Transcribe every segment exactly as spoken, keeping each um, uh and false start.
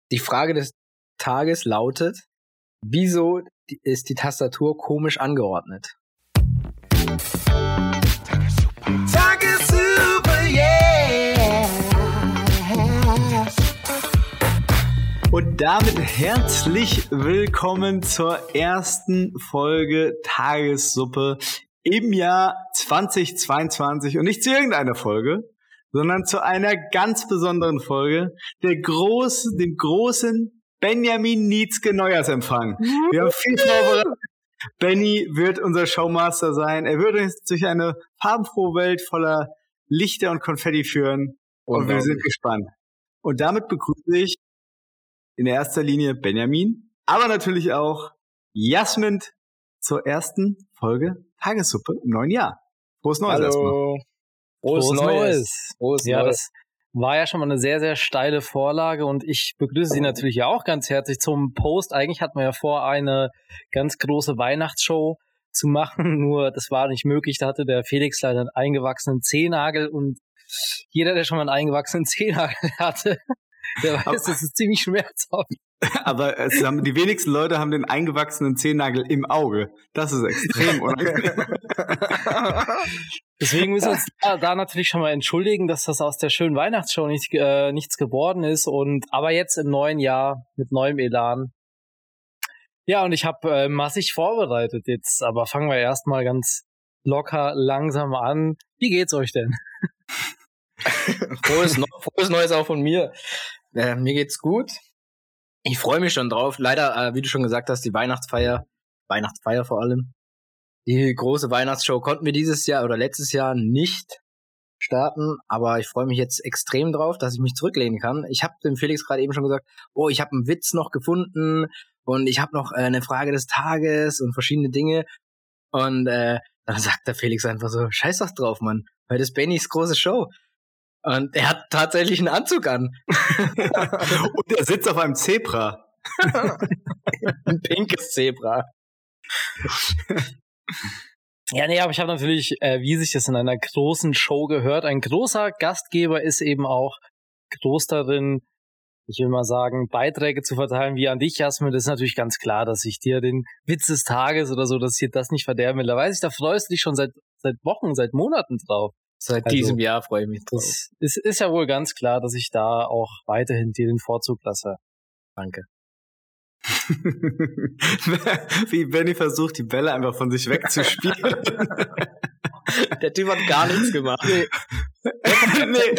Die Frage des Tages lautet, wieso ist die Tastatur komisch angeordnet? Tagessuper, yeah! Und damit herzlich willkommen zur ersten Folge Tagessuppe im Jahr zweitausendzweiundzwanzig. Und nicht zu irgendeiner Folge, sondern zu einer ganz besonderen Folge, der groß, dem großen Benjamin Nietzsche Neujahrsempfang. Wir haben viel vorbereitet. Benny wird unser Showmaster sein. Er wird uns durch eine farbenfrohe Welt voller Lichter und Konfetti führen. Und wir sind gespannt. Und damit begrüße ich in erster Linie Benjamin, aber natürlich auch Jasmin zur ersten Folge Tagessuppe im neuen Jahr. Frohes Neues erstmal. Hallo. Frohes, Frohes Neues. Neues. Frohes ja, Neues. das war ja schon mal eine sehr, sehr steile Vorlage und ich begrüße Sie natürlich ja auch ganz herzlich zum Post. Eigentlich hatten wir ja vor, eine ganz große Weihnachtsshow zu machen, nur das war nicht möglich. Da hatte der Felix leider einen eingewachsenen Zehennagel und jeder, der schon mal einen eingewachsenen Zehennagel hatte, der weiß, das ist ziemlich schmerzhaft. Aber es haben, die wenigsten Leute haben den eingewachsenen Zehennagel im Auge. Das ist extrem unangenehm. Deswegen müssen wir uns da, da natürlich schon mal entschuldigen, dass das aus der schönen Weihnachtsshow nicht, äh, nichts geworden ist. Und aber jetzt im neuen Jahr mit neuem Elan. Ja, und ich habe äh, massig vorbereitet jetzt. Aber fangen wir erstmal ganz locker langsam an. Wie geht's euch denn? Frohes, Neu- Frohes Neues auch von mir. Äh, mir geht's gut. Ich freue mich schon drauf. Leider, äh, wie du schon gesagt hast, die Weihnachtsfeier, Weihnachtsfeier vor allem, die große Weihnachtsshow konnten wir dieses Jahr oder letztes Jahr nicht starten, aber ich freue mich jetzt extrem drauf, dass ich mich zurücklehnen kann. Ich habe dem Felix gerade eben schon gesagt, oh, ich habe einen Witz noch gefunden und ich habe noch äh, eine Frage des Tages und verschiedene Dinge. Und äh, dann sagt der Felix einfach so, scheiß doch drauf, Mann, weil das ist Bennys große Show. Und er hat tatsächlich einen Anzug an. Und er sitzt auf einem Zebra. Ein pinkes Zebra. Ja, nee, aber ich habe natürlich, äh, wie sich das in einer großen Show gehört, ein großer Gastgeber ist eben auch groß darin, ich will mal sagen, Beiträge zu verteilen wie an dich, Jasmin. Das ist natürlich ganz klar, dass ich dir den Witz des Tages oder so, dass ich dir das nicht verderben will. Da weiß ich, da freust du dich schon seit seit Wochen, seit Monaten drauf. Seit Also, diesem Jahr freue ich mich drauf. Es ist, ist ja wohl ganz klar, dass ich da auch weiterhin dir den Vorzug lasse. Danke. Wie Benny versucht, die Bälle einfach von sich wegzuspielen. Der Typ hat gar nichts gemacht. Nee. nee.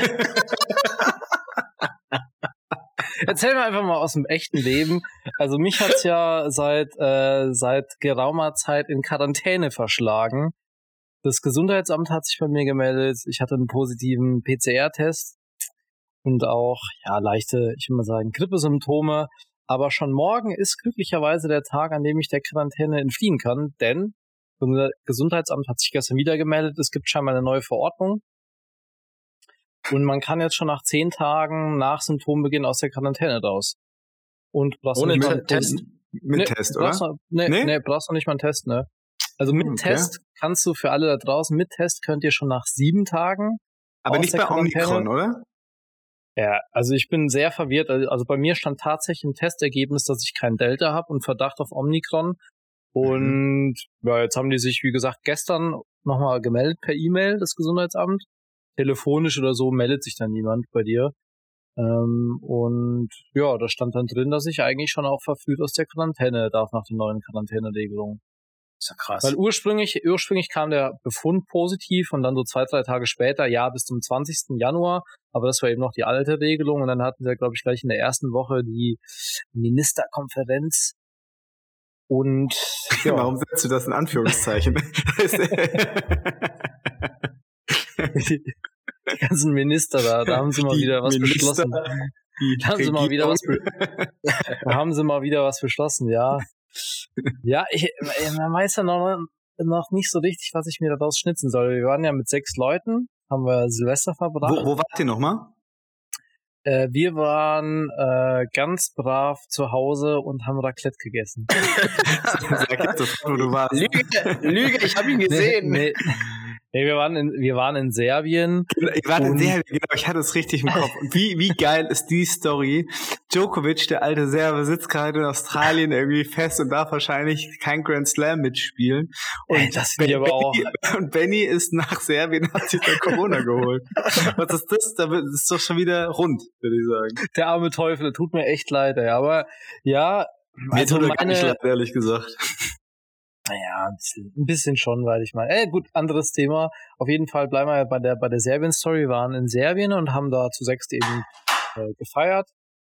Erzähl mir einfach mal aus dem echten Leben. Also mich hat's ja seit äh, seit geraumer Zeit in Quarantäne verschlagen. Das Gesundheitsamt hat sich bei mir gemeldet. Ich hatte einen positiven P C R-Test und auch ja leichte, ich will mal sagen, Grippesymptome. Aber schon morgen ist glücklicherweise der Tag, an dem ich der Quarantäne entfliehen kann, denn das Gesundheitsamt hat sich gestern wieder gemeldet. Es gibt scheinbar eine neue Verordnung. Und man kann jetzt schon nach zehn Tagen nach Symptombeginn aus der Quarantäne raus. Und brauchst Ohne nicht mal Te- Test? Mit nee, Test, oder? brauchst du, nee, Nee? nee, brauchst du nicht mal einen Test, ne? Also mit Okay. Test kannst du für alle da draußen, mit Test könnt ihr schon nach sieben Tagen Aber aus nicht der bei Quarantäne- Omikron, oder? Ja, also ich bin sehr verwirrt. Also bei mir stand tatsächlich im Testergebnis, dass ich kein Delta habe und Verdacht auf Omikron. Und Mhm. ja, jetzt haben die sich, wie gesagt, gestern nochmal gemeldet per E-Mail, das Gesundheitsamt. Telefonisch oder so meldet sich dann niemand bei dir. Ähm, und ja, da stand dann drin, dass ich eigentlich schon auch verfrüht aus der Quarantäne darf nach den neuen Quarantäneregelungen. Ist ja krass. Weil ursprünglich, ursprünglich kam der Befund positiv und dann so zwei, drei Tage später, ja, bis zum zwanzigsten Januar, aber das war eben noch die alte Regelung und dann hatten sie, glaube ich, gleich in der ersten Woche die Ministerkonferenz und ja, Warum setzt du das in Anführungszeichen? die, die ganzen Minister da, da haben sie mal Die wieder was Minister, beschlossen. Die Da haben sie mal wieder was, be- Regierung. da haben sie mal wieder was beschlossen, ja. Ja, ich, man weiß ja noch, noch nicht so richtig, was ich mir daraus schnitzen soll. Wir waren ja mit sechs Leuten, haben wir Silvester verbracht. Wo, wo wart ihr nochmal? Äh, wir waren äh, ganz brav zu Hause und haben Raclette gegessen. Sag jetzt sofort, wo du warst. Lüge, Lüge, ich habe ihn gesehen. Nee, nee. Nee, wir waren in, wir waren in Serbien. Ich war in Serbien, genau, ich hatte es richtig im Kopf. Und wie, wie geil ist die Story? Djokovic, der alte Serbe, sitzt gerade in Australien irgendwie fest und darf wahrscheinlich kein Grand Slam mitspielen. Und, Ey, das bin ich aber auch. und Benny ist nach Serbien, hat sich dann Corona geholt. Was ist das? Da ist doch schon wieder rund, würde ich sagen. Der arme Teufel, tut mir echt leid, ey. Aber ja, Mir also tut er gar meine, nicht leid, ehrlich gesagt. naja, ein bisschen, ein bisschen schon, weil ich meine, äh, gut, anderes Thema. Auf jeden Fall bleiben wir bei der, bei der Serbien-Story. Wir waren in Serbien und haben da zu sechst eben äh, gefeiert.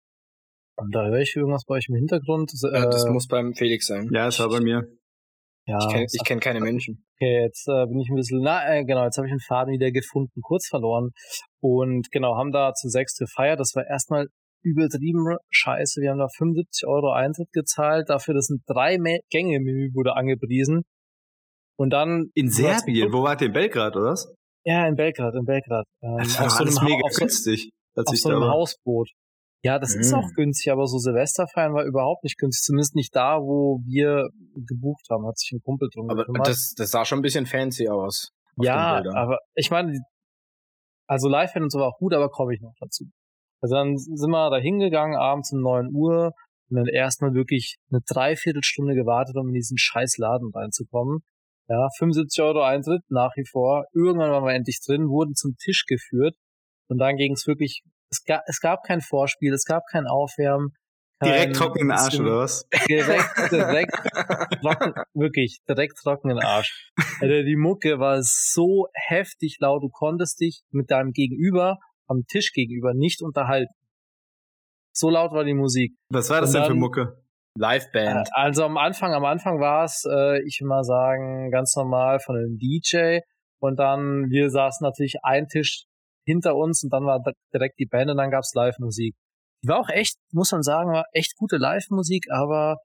Und da höre ich irgendwas bei euch im Hintergrund. Äh, Ja, das muss beim Felix sein. Ja, es war bei mir. ja, Ich kenne ich kenn keine Menschen. okay, jetzt äh, bin ich ein bisschen, na, äh, genau, jetzt habe ich den Faden wieder gefunden, kurz verloren. Und genau, haben da zu sechst gefeiert. Das war erstmal übertrieben scheiße. Wir haben da fünfundsiebzig Euro Eintritt gezahlt. Dafür, dass ein Drei-Gänge-Menü wurde angepriesen. Und dann... In Serbien? Wo wart ihr? In Belgrad, oder was? Ja, in Belgrad, in Belgrad. Ähm, Das war auf so alles einem, mega auf so, günstig. Als auf ich so da einem war. Hausboot. Ja, das Mhm. ist auch günstig, aber so Silvesterfeiern war überhaupt nicht günstig. Zumindest nicht da, wo wir gebucht haben. Hat sich ein Kumpel drum Aber gekümmert. das, das sah schon ein bisschen fancy aus. auf Ja, den Bildern. aber ich meine, die- also Live-Fan und so war auch gut, aber komme ich noch dazu. Also dann sind wir da hingegangen, abends um neun Uhr und dann erstmal wirklich eine Dreiviertelstunde gewartet, um in diesen scheiß Laden reinzukommen. Ja, fünfundsiebzig Euro Eintritt, nach wie vor. Irgendwann waren wir endlich drin, wurden zum Tisch geführt und dann ging es wirklich, es gab, es gab kein Vorspiel, es gab kein Aufwärmen. Kein Direkt trocken in den Arsch, bisschen- oder was? Direkt, direkt trocken, wirklich, direkt trocken in den Arsch. Also die Mucke war so heftig laut, du konntest dich mit deinem Gegenüber, am Tisch gegenüber, nicht unterhalten. So laut war die Musik. Was war das Und denn für dann- Mucke? Liveband. Also am Anfang, am Anfang war es, äh, ich will mal sagen, ganz normal von einem D J und dann, wir saßen natürlich ein Tisch hinter uns und dann war direkt die Band und dann gab's Live-Musik. Die war auch echt, muss man sagen, war echt gute Live-Musik, aber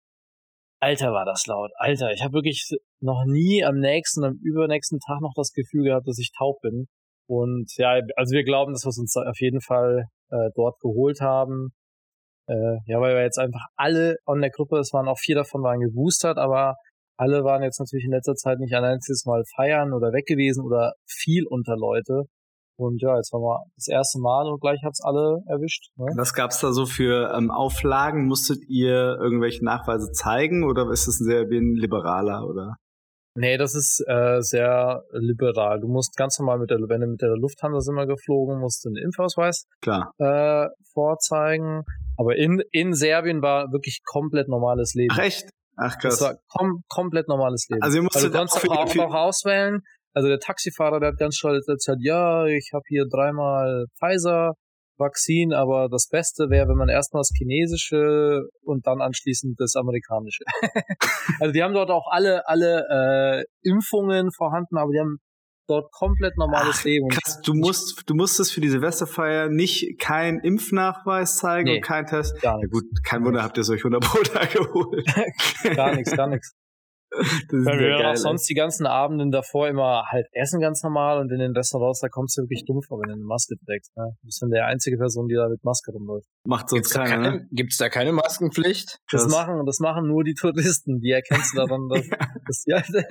Alter, war das laut. Alter, ich habe wirklich noch nie am nächsten, am übernächsten Tag noch das Gefühl gehabt, dass ich taub bin. Und ja, also wir glauben, dass wir es uns auf jeden Fall äh, dort geholt haben. Äh, ja, weil wir jetzt einfach alle in der Gruppe, es waren auch vier davon waren geboostert, aber alle waren jetzt natürlich in letzter Zeit nicht ein einziges Mal feiern oder weg gewesen oder viel unter Leute. Und ja, jetzt waren wir das erste Mal und gleich hat's alle erwischt. Ne? Was gab's da so für ähm, Auflagen? Musstet ihr irgendwelche Nachweise zeigen oder ist das ein sehr ein liberaler, oder? Nee, das ist äh, sehr liberal. Du musst ganz normal mit der, wenn du mit der Lufthansa sind wir geflogen, musst du einen Impfausweis Klar. äh, vorzeigen. Aber in, in Serbien war wirklich komplett normales Leben. Ach echt? Ach Das krass. war kom komplett normales Leben. Also ihr musstet Also du konntest auch auch, für- auch auswählen. Also der Taxifahrer, der hat ganz stolz erzählt, ja, ich habe hier dreimal Pfizer-Vakzin, aber das Beste wäre, wenn man erstmal das Chinesische und dann anschließend das Amerikanische. Also die haben dort auch alle alle äh, Impfungen vorhanden, aber die haben dort komplett normales Ach, Leben. Krass, du musst, du musstest für die Silvesterfeier nicht keinen Impfnachweis zeigen Nee, und keinen Test. Gar Ja nichts. gut, kein Wunder, habt ihr es euch hundert Pro da geholt. Gar nichts, gar nichts. Das ist Weil ja wir geil, auch sonst die ganzen Abenden davor immer halt essen ganz normal und in den Restaurants, da kommst du wirklich dumm vor, wenn du eine Maske trägst. Ne? Du bist dann der einzige Person, die da mit Maske rumläuft. Macht sonst Gibt's da, keiner, ne? keine, gibt's da keine Maskenpflicht? Das Krass. machen, das machen nur die Touristen. Die erkennst du daran, dass, dass die halt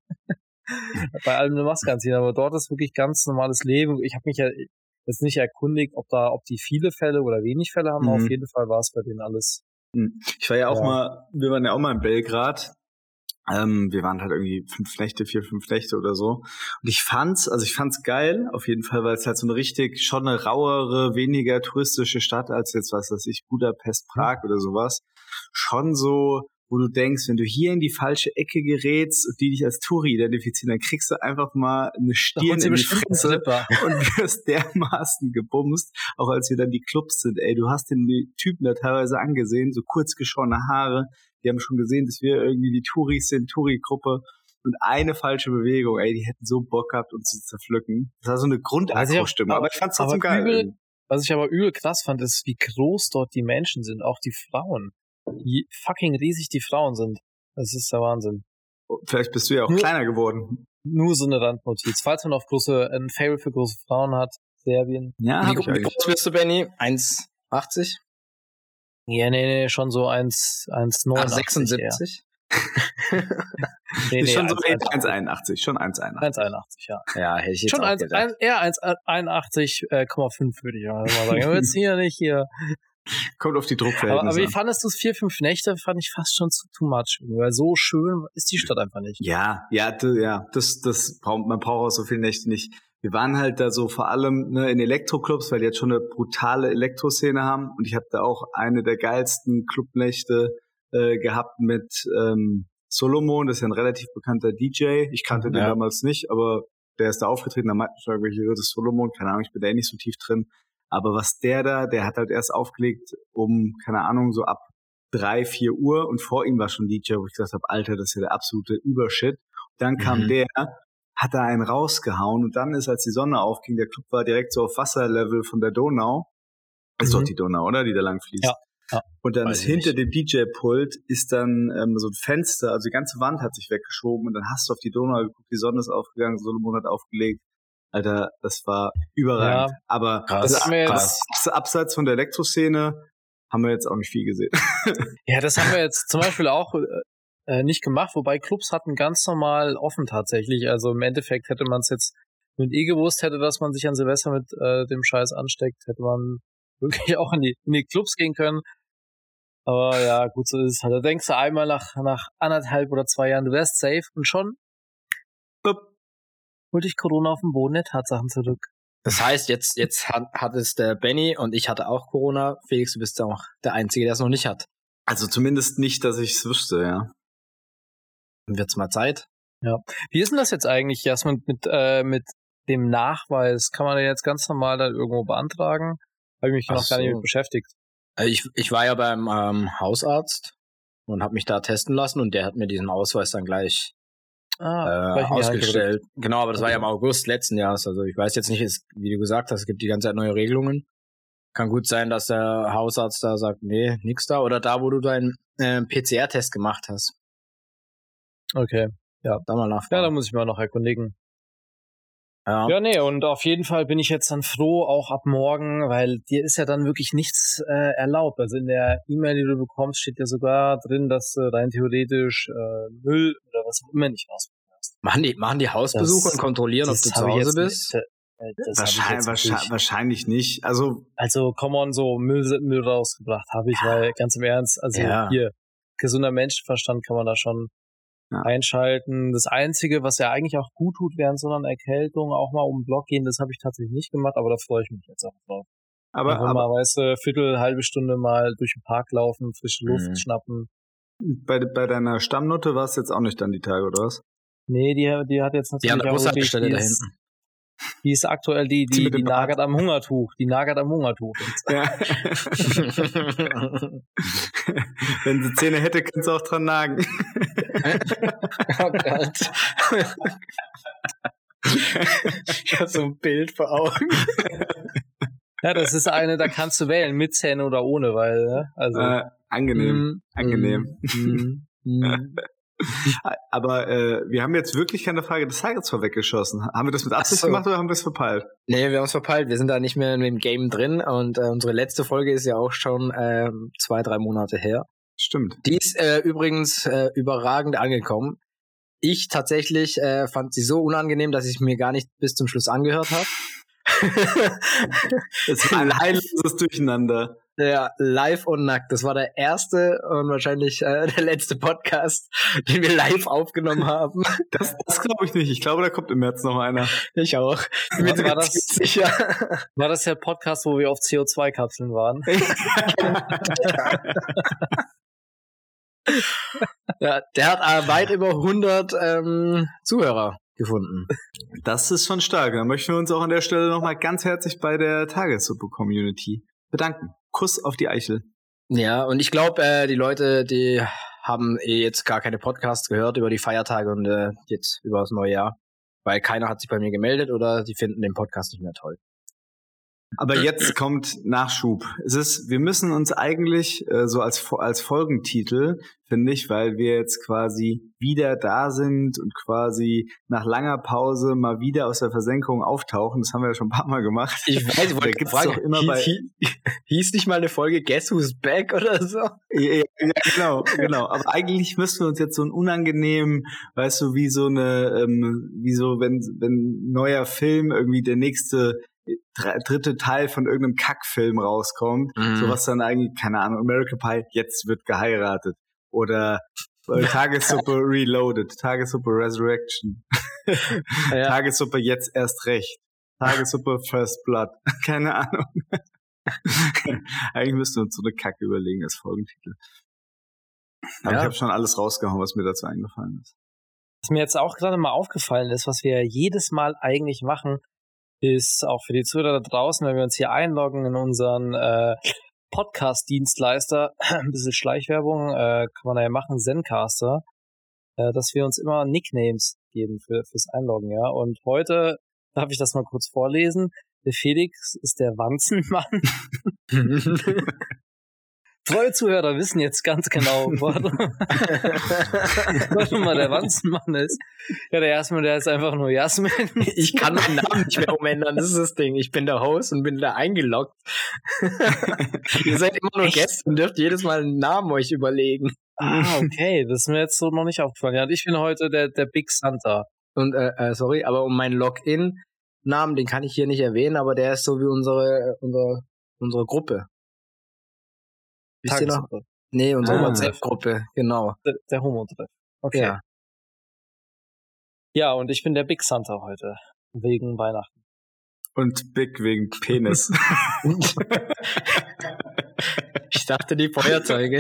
bei allem eine Maske anziehen. Aber dort ist wirklich ganz normales Leben. Ich habe mich ja jetzt nicht erkundigt, ob da, ob die viele Fälle oder wenig Fälle haben. Mhm. Auf jeden Fall war es bei denen alles. Ich war ja auch Ja. mal, wir waren ja auch mal in Belgrad. Ähm, wir waren halt irgendwie fünf Nächte, vier, fünf Nächte oder so. Und ich fand's, also ich fand's geil, auf jeden Fall, weil es halt so eine richtig, schon eine rauere, weniger touristische Stadt als jetzt, was weiß ich, Budapest, Prag oder sowas. Schon so, wo du denkst, wenn du hier in die falsche Ecke gerätst und die dich als Touri identifizieren, dann kriegst du einfach mal eine Da Stirn holt sie in die bestimmt einen Fresse Slipper. und wirst dermaßen gebumst, auch als wir dann die Clubs sind, ey, du hast den Typen da teilweise angesehen, so kurz geschorene Haare, die haben schon gesehen, dass wir irgendwie die Touris sind, Touri-Gruppe und eine falsche Bewegung, ey, die hätten so Bock gehabt, uns zu zerpflücken. Das war so eine Also ich Grundaggro-Stimme, auch- aber ich fand's trotzdem aber geil. übel- Was ich aber übel krass fand, ist, wie groß dort die Menschen sind, auch die Frauen. Wie fucking riesig die Frauen sind. Das ist der Wahnsinn. Vielleicht bist du ja auch Nur- kleiner geworden. Nur so eine Randnotiz. Falls man auf große, ein Fable für große Frauen hat, Serbien. Ja, Wie, hab ich wie eigentlich. groß bist du, Benny? eins achtzig? Ja, nee, nee, schon so eins, eins Ach, neunundachtzig. sechsundsiebzig? Nee, ist nee, schon so eins Komma eins Komma einundachtzig, schon eins Komma einundachtzig. eins Komma einundachtzig, ja. Ja, hätte ich jetzt Schon auch eins, gedacht. ein, eher eins Komma einundachtzig Komma fünf würde ich mal sagen. Aber jetzt hier nicht hier. Kommt auf die Aber, Druckverhältnisse aber wie an. fandest du es? Vier, fünf Nächte fand ich fast schon zu too much. Weil so schön ist die Stadt einfach nicht. Ja, ja, d- ja, das, das braucht, man braucht auch so viele Nächte nicht. Wir waren halt da so vor allem ne, in Elektroclubs, weil die jetzt schon eine brutale Elektroszene haben. Und ich habe da auch eine der geilsten Clubnächte äh, gehabt mit ähm, Solomon, das ist ja ein relativ bekannter D J. Ich kannte den Ja. damals nicht, aber der ist da aufgetreten, da meinten schon irgendwelche, das ist Solomon, keine Ahnung, ich bin da eh nicht so tief drin. Aber was der da, der hat halt erst aufgelegt um, keine Ahnung, so ab drei, vier Uhr und vor ihm war schon D J, wo ich gesagt habe, Alter, das ist ja der absolute Übershit. Dann kam Mhm. der, hat da einen rausgehauen und dann ist, als die Sonne aufging, der Club war direkt so auf Wasserlevel von der Donau. Das ist Mhm. doch die Donau, oder? Die da lang fließt. Ja, ja. Und dann Weiß ist ich hinter nicht. dem D J-Pult ist dann ähm, so ein Fenster, also die ganze Wand hat sich weggeschoben und dann hast du auf die Donau geguckt, die Sonne ist aufgegangen, Solomon hat aufgelegt. Alter, das war überragend. Ja. Aber Krass, das, haben wir das jetzt- abseits von der Elektroszene haben wir jetzt auch nicht viel gesehen. Ja, das haben wir jetzt zum Beispiel auch äh, nicht gemacht, wobei Clubs hatten ganz normal offen tatsächlich. Also im Endeffekt hätte man es jetzt mit eh gewusst, hätte, dass man sich an Silvester mit äh, dem Scheiß ansteckt, hätte man wirklich auch in die, in die Clubs gehen können. Aber ja, gut, so ist es halt. Da denkst du einmal nach, nach anderthalb oder zwei Jahren, du wärst safe und schon Bup. holt dich Corona auf den Boden der Tatsachen zurück. Das heißt, jetzt, jetzt hat, hat es der Benny und ich hatte auch Corona. Felix, du bist auch der Einzige, der es noch nicht hat. Also zumindest nicht, dass ich es wüsste, ja. Dann wird's mal Zeit. Wie ist denn das jetzt eigentlich, Jasmin, mit, äh, mit dem Nachweis? Kann man den jetzt ganz normal dann irgendwo beantragen? Habe ich mich Ach noch gar nicht so. mit beschäftigt. Äh, Ich, ich war ja beim ähm, Hausarzt und habe mich da testen lassen und der hat mir diesen Ausweis dann gleich Ah, äh, gleich in die Hand ausgestellt. Genau, aber das war ja im Okay. August letzten Jahres. Also ich weiß jetzt nicht, es, wie du gesagt hast, es gibt die ganze Zeit neue Regelungen. Kann gut sein, dass der Hausarzt da sagt, nee, nix da. Oder da, wo du deinen äh, P C R-Test gemacht hast. Okay. Da mal Ja, nachfragen. da muss ich mal noch erkundigen. Ja. Ja, nee, und auf jeden Fall bin ich jetzt dann froh, auch ab morgen, weil dir ist ja dann wirklich nichts äh, erlaubt. Also in der E-Mail, die du bekommst, steht ja sogar drin, dass du rein theoretisch äh, Müll oder was auch immer nicht rausbringen darfst. Machen die, machen die Hausbesuche Das- und kontrollieren, ob Das du hab zu ich Hause jetzt bist? nicht, äh, das hab ich Wahrscheinlich, jetzt wahrscheinlich, nicht. wahrscheinlich nicht. Also, Also, come on, so Müll, Müll rausgebracht habe ich, weil ganz im Ernst, also Ja. hier, gesunder Menschenverstand kann man da schon Ja. einschalten. Das Einzige, was ja eigentlich auch gut tut während so einer Erkältung, auch mal um den Block gehen, das habe ich tatsächlich nicht gemacht, aber da freue ich mich jetzt auch drauf. aber, Einfach aber mal, weißt du, Viertel, halbe Stunde mal durch den Park laufen, frische Luft Mhm. schnappen. bei, bei deiner Stammnote war es jetzt auch nicht dann die Tage, oder was? Nee, die, die hat jetzt Die an natürlich der auch wirklich, Bushaltestelle die da ist, hinten. die ist aktuell die, Die die, mit die dem Bart. nagert am Hungertuch, die nagert am Hungertuch. Ja. Wenn sie Zähne hätte, könnte sie auch dran nagen. Oh Gott. Ich hab so ein Bild vor Augen. Ja, das ist eine, da kannst du wählen, mit Zähne oder ohne, weil, ne? Also, Äh, angenehm, mm, angenehm. mm, mm. Aber äh, wir haben jetzt wirklich keine Frage des Tages vorweggeschossen. Haben wir das mit Absicht Ach so. gemacht oder haben wir es verpeilt? Nee, wir haben es verpeilt. Wir sind da nicht mehr in dem Game drin und äh, unsere letzte Folge ist ja auch schon ähm, zwei, drei Monate her. Stimmt. Die ist äh, übrigens äh, überragend angekommen. Ich tatsächlich äh, fand sie so unangenehm, dass ich mir gar nicht bis zum Schluss angehört habe. Es war ein heilloses Durcheinander. Ja, live und nackt. Das war der erste und wahrscheinlich äh, der letzte Podcast, den wir live aufgenommen haben. Das, das glaube ich nicht. Ich glaube, da kommt im März noch einer. Ich auch. Ich bin Was mir war ganz das? sicher. War das der Podcast, wo wir auf C O zwei Kapseln waren? Ja, der hat äh, weit über hundert ähm, Zuhörer gefunden. Das ist schon stark. Da möchten wir uns auch an der Stelle nochmal ganz herzlich bei der Tagessuppe-Community bedanken. Kuss auf die Eichel. Ja, und ich glaube, äh, die Leute, die haben eh jetzt gar keine Podcasts gehört über die Feiertage und äh, jetzt über das neue Jahr. Weil keiner hat sich bei mir gemeldet oder die finden den Podcast nicht mehr toll. Aber jetzt kommt Nachschub. Es ist, wir müssen uns eigentlich äh, so als als Folgentitel, finde ich, weil wir jetzt quasi wieder da sind und quasi nach langer Pause mal wieder aus der Versenkung auftauchen. Das haben wir ja schon ein paar Mal gemacht. Ich weiß, ich wollte gibt's fragen, doch immer hieß, bei hieß, hieß nicht mal eine Folge Guess Who's Back oder so? Ja, ja, genau, genau. Aber eigentlich müssten wir uns jetzt so einen unangenehmen, weißt du, wie so eine, ähm, wie so, wenn, wenn ein neuer Film irgendwie der nächste dritte Teil von irgendeinem Kackfilm rauskommt, Mhm. sowas dann eigentlich, keine Ahnung, American Pie, jetzt wird geheiratet. Oder äh, Tagessuppe Reloaded, Tagessuppe Resurrection, Ja. Tagessuppe jetzt erst recht, Tagessuppe First Blood, keine Ahnung. Eigentlich müssten wir uns so eine Kacke überlegen als Folgentitel. Aber Ja. ich habe schon alles rausgehauen, was mir dazu eingefallen ist. Was mir jetzt auch gerade mal aufgefallen ist, was wir jedes Mal eigentlich machen, ist auch für die Zuhörer da draußen, wenn wir uns hier einloggen in unseren äh, Podcast-Dienstleister, ein bisschen Schleichwerbung äh, kann man da ja machen, Zencaster, äh, dass wir uns immer Nicknames geben für fürs Einloggen, ja. Und heute darf ich das mal kurz vorlesen. Der Felix ist der Wanzenmann. Treue Zuhörer wissen jetzt ganz genau, warum, warum mal der Wanzenmann ist. Ja, der Jasmin, der ist einfach nur Jasmin. Ich kann meinen Namen nicht mehr umändern, das ist das Ding. Ich bin der Host und bin da eingeloggt. Ihr seid immer nur Echt? Gäste und dürft jedes Mal einen Namen euch überlegen. Ah, okay, das ist mir jetzt so noch nicht aufgefallen. Ja, und ich bin heute der, der Big Santa. Und, äh, äh, sorry, aber um meinen Login-Namen, den kann ich hier nicht erwähnen, aber der ist so wie unsere, unsere, unsere Gruppe. Wisst ihr noch? Tagessuppe. Nee, unsere Ah. WhatsApp-Gruppe, genau. Der, der Homo-Treff. Okay. Ja. Ja. ja, und ich bin der Big Santa heute. Wegen Weihnachten. Und Big wegen Penis. Ich dachte, die Feuerzeuge.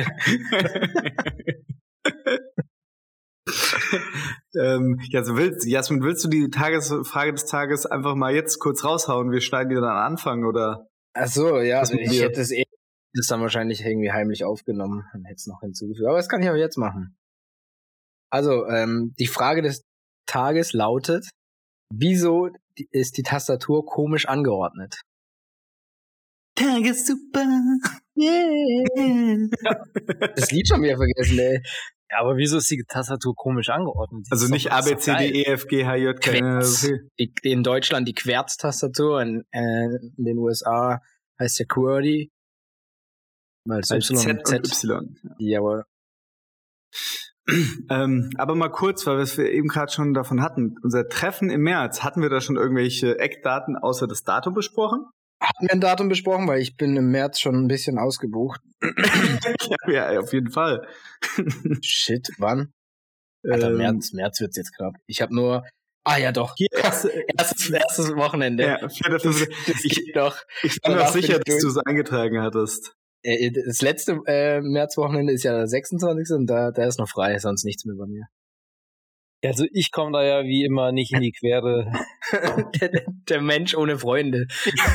ähm, also willst, Jasmin, willst du die Tagesfrage des Tages einfach mal jetzt kurz raushauen? Wir schneiden die dann anfangen, oder? Ach so, ja, Was mit ich dir? hätte es eh das dann wahrscheinlich irgendwie heimlich aufgenommen und hätte es noch hinzugefügt. Aber das kann ich auch jetzt machen. Also, ähm, die Frage des Tages lautet, wieso die- ist die Tastatur komisch angeordnet? Tagessuppe. Yeah. Das Lied schon wieder vergessen, ey. Ja, aber wieso ist die Tastatur komisch angeordnet? Die Also ist nicht doch- A, ist B, doch C, geil. D, E, F, G, H, J, K, L, M, N, O, P. Die, in Deutschland die Querz-Tastatur, in, äh, in den U S A heißt der QWERTY. Weil es Als Y Z und Z. und Y. Jawohl. Ähm, aber mal kurz, weil wir es eben gerade schon davon hatten. Unser Treffen im März, hatten wir da schon irgendwelche Eckdaten außer das Datum besprochen? Hatten wir ein Datum besprochen, weil ich bin im März schon ein bisschen ausgebucht. ja, ja, auf jeden Fall. Shit, wann? Alter, Ähm, März, März wird's jetzt knapp. Ich habe nur, ah ja doch, Hier, erstes, erstes, erstes Wochenende. ja, vierter, fünfter. Das Ich, geht doch. ich bin mir Danach auch sicher, bin ich dass du es eingetragen hattest. Äh, Das letzte äh, Märzwochenende ist ja der sechsundzwanzigste und da, da ist noch frei, sonst nichts mehr bei mir. Also ich komme da ja wie immer nicht in die Quere. der, der Mensch ohne Freunde.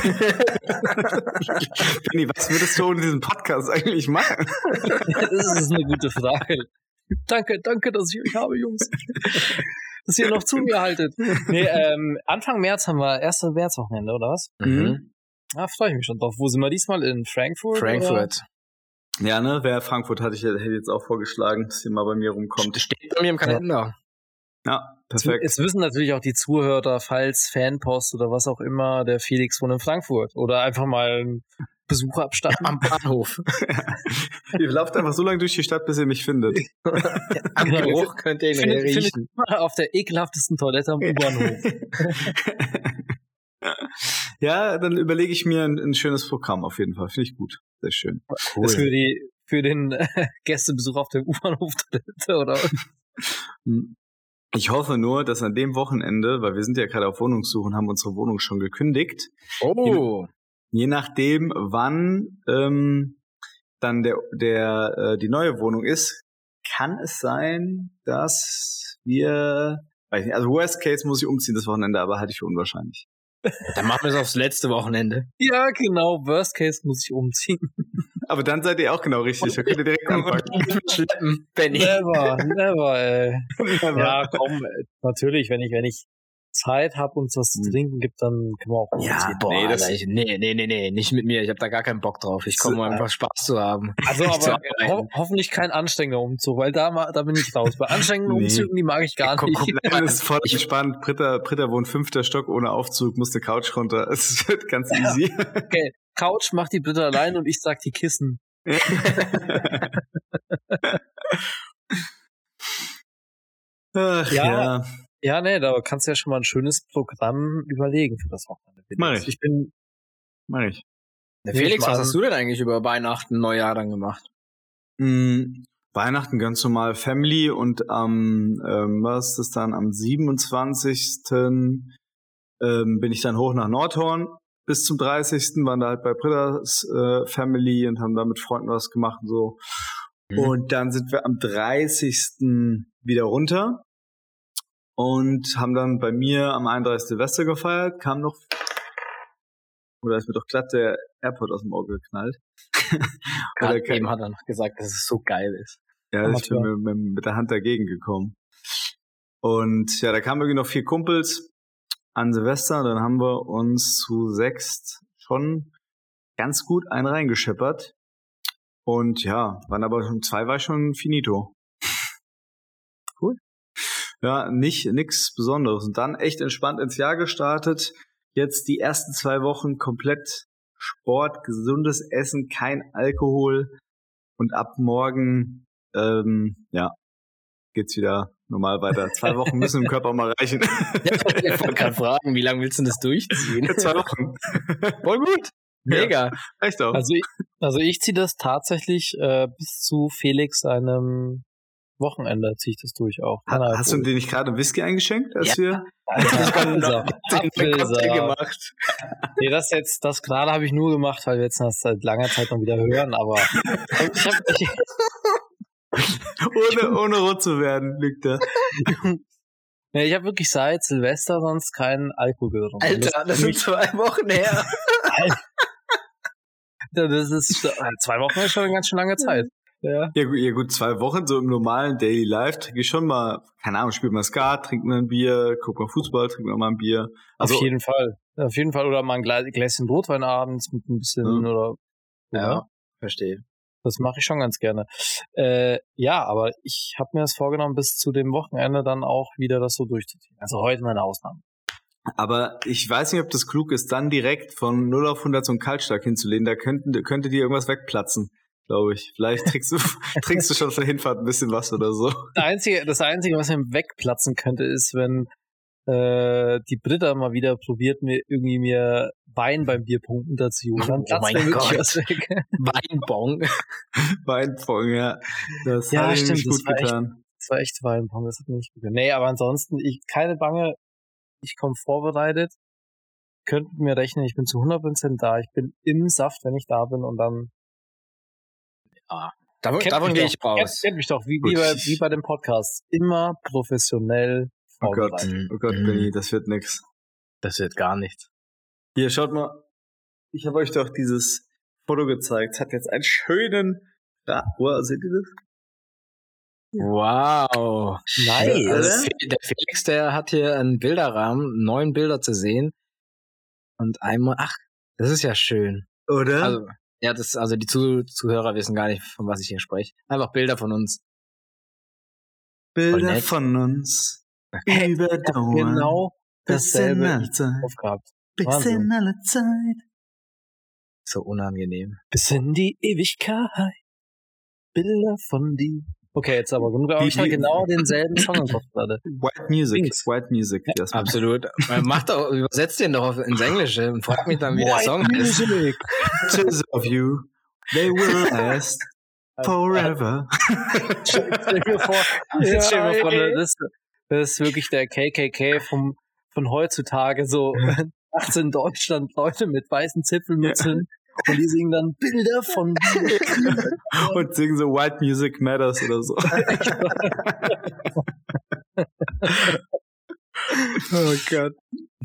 Benni, was würdest du ohne diesen Podcast eigentlich machen? Das ist eine gute Frage. Danke, danke, dass ich euch habe, Jungs. Dass ihr noch zu mir haltet. Nee, ähm, Anfang März haben wir erste Märzwochenende, oder was? Mhm. Ja, freue ich mich schon drauf. Wo sind wir diesmal? In Frankfurt? Frankfurt. Ja, ne, wer Frankfurt hatte ich hätte jetzt auch vorgeschlagen, dass sie mal bei mir rumkommt. Steht bei mir im Kalender. Ja, Jetzt, perfekt. jetzt wissen natürlich auch die Zuhörer, falls Fanpost oder was auch immer, der Felix wohnt in Frankfurt. Oder einfach mal einen Besuch abstatten. Am Bahnhof. Ihr lauft einfach so lange durch die Stadt, bis ihr mich findet. Am Geruch könnt ihr ihn Findet, findet riechen. mal auf der ekelhaftesten Toilette am U-Bahnhof. Ja, dann überlege ich mir ein, ein schönes Programm auf jeden Fall. Finde ich gut. Sehr schön. Cool. Das für die für den äh, Gästebesuch auf der U-Bahnhof-Toilette, oder? Ich hoffe nur, dass an dem Wochenende, weil wir sind ja gerade auf Wohnungssuche und haben unsere Wohnung schon gekündigt, Oh. je nachdem, wann ähm, dann der der äh, die neue Wohnung ist, kann es sein, dass wir, weiß nicht, also Worst Case muss ich umziehen das Wochenende, aber halte ich für unwahrscheinlich. Dann machen wir es aufs letzte Wochenende. Ja, genau. Worst Case muss ich umziehen. Aber dann seid ihr auch genau richtig. Da könnt ihr direkt anfangen. Schleppen, Benny. Never, never, ey. Ja, komm, äh, natürlich, wenn ich, wenn ich Zeit habe und es was zu trinken gibt, dann können wir auch Ja, umziehen. boah, Nee, nee, das- nee, nee, nee, nee, nicht mit mir. Ich habe da gar keinen Bock drauf. Ich komme, um einfach Spaß zu haben. Also Nicht zu aber arbeiten. ho hoffentlich kein anstrengender Umzug, weil da, ma- da bin ich raus. Bei anstrengenden Nee. Umzügen, die mag ich gar Guck, nicht. guck, Nein, das ist voll entspannt. Britta, Britta wohnt fünfter Stock ohne Aufzug, muss eine Couch runter. Es wird ganz easy. Okay, Couch macht die Britta allein und ich sag die Kissen. Ach Ja. ja. Ja, nee, da kannst du ja schon mal ein schönes Programm überlegen für das Wochenende. Mach ich. Ich bin, Mach ich. Der Nehme ich Felix, mal was an. hast du denn eigentlich über Weihnachten, Neujahr dann gemacht? Mm, Weihnachten ganz normal Family und am, ähm, was ist das dann, am siebenundzwanzigsten Ähm, bin ich dann hoch nach Nordhorn bis zum dreißigsten waren da halt bei Brittas äh, Family und haben da mit Freunden was gemacht und so. Mhm. Und dann sind wir am dreißigsten wieder runter und haben dann bei mir am einunddreißigsten Silvester gefeiert, kam noch, oder ist mir doch glatt der Airport aus dem Auge geknallt. Oder Gerade eben hat er noch gesagt, dass es so geil ist. Ja, ich bin mit, mit, mit der Hand dagegen gekommen. Und ja, da kamen irgendwie noch vier Kumpels an Silvester. Dann haben wir uns zu sechst schon ganz gut einen reingescheppert. Und ja, waren aber um zwei war schon finito. Cool. Ja, nicht nix Besonderes. Und dann echt entspannt ins Jahr gestartet. Jetzt die ersten zwei Wochen komplett Sport, gesundes Essen, kein Alkohol. Und ab morgen Ähm, ja, geht's wieder normal weiter. Zwei Wochen müssen im Körper mal reichen. Ich wollte gerade fragen, wie lange willst du das durchziehen? Zwei Wochen. Voll gut. Mega. Echt auch. Also ich, also ich ziehe das tatsächlich äh, bis zu Felix seinem Wochenende ziehe ich das durch auch. Ha, hast du dir nicht gerade einen Whisky eingeschenkt, als Ja. wir Apfelsaft. Den Cocktail Apfelsaft. gemacht. Nee, das jetzt, das gerade habe ich nur gemacht, weil wir jetzt das seit langer Zeit noch wieder hören, aber ich hab, ich, ohne, ohne rot zu werden, liegt da. nee, ich habe wirklich seit Silvester sonst keinen Alkohol getrunken. Alter, das sind zwei Wochen her. Das, das ist zwei Wochen ist schon eine ganz schön lange Zeit. Ja. Ja gut, ja gut, zwei Wochen so im normalen Daily Life trinke ich schon mal, keine Ahnung, spielt mal Skat, trinkt mal ein Bier, guckt mal Fußball, trinkt mal ein Bier. Also, Auf jeden Fall. Auf jeden Fall. Oder mal ein Glä- Gläschen Rotwein abends mit ein bisschen Mhm. oder Ja, verstehe. das mache ich schon ganz gerne. Äh, ja, aber ich habe mir das vorgenommen, bis zu dem Wochenende dann auch wieder das so durchzuziehen. Also heute meine Ausnahme. aber ich weiß nicht, ob das klug ist, dann direkt von null auf hundert so einen Kaltstark hinzulegen. Da könnten, könnte dir irgendwas wegplatzen, glaube ich. Vielleicht trinkst du, trinkst du schon für Hinfahrt ein bisschen was oder so. Das Einzige, das Einzige, was mir wegplatzen könnte, ist, wenn äh, die Britta mal wieder probiert, mir irgendwie mir Wein beim Bierpunkt unterzujugen. Dann Oh platzt mein mir wirklich Gott. was weg. Weinbong. Weinfong, ja. Das Ja, hat ihm stimmt, nicht das gut war echt- getan. Das war echt Weinpong, das hat mir nicht gut getan. Nee, aber ansonsten, ich, keine Bange, ich komme vorbereitet. Könnt mit mir rechnen, ich bin zu hundert Prozent da. Ich bin im Saft, wenn ich da bin und dann Davon, Kennt davon mich gehe doch. ich raus. Kennt, kennt mich doch, wie, Gut. wie, bei, wie bei dem Podcast. Immer professionell Oh Gott, vorbereitet. oh Gott, Mhm. Benni, das wird nix. Das wird gar nichts. Hier, schaut mal. Ich habe euch doch dieses Foto gezeigt. Es hat jetzt einen schönen... Da, wow, seht ihr das? Wow. Nice. Also, der Felix, der hat hier einen Bilderrahmen, neun Bilder zu sehen. Und einmal, ach, das ist ja schön. Oder? Also, ja, das, also die Zuh- Zuhörer wissen gar nicht, von was ich hier spreche. Einfach Bilder von uns. voll Bilder nett. von uns. Hey, Überdauern. Genau Bis dasselbe in alle Zeit. aufgehabt. Bis Wahnsinn. in alle Zeit. So unangenehm. Bis in die Ewigkeit. Bilder von dir. Okay, jetzt aber genug. Aber Die- ich hatte die- genau denselben Song im Kopf gerade. White Music. Dings. White Music. Das Absolut. Mach doch, übersetzt den doch auf- ins Englische und frag mich dann, wie der White Song ist. Music. Pictures of you. They will last forever. Stell dir vor, Ja, stell dir vor ey. das, das ist wirklich der K K K vom, von heutzutage, so nachts in Deutschland Leute mit weißen Zipfelmützeln und die singen dann Bilder von dir. Und singen so White Music Matters oder so. Oh Gott.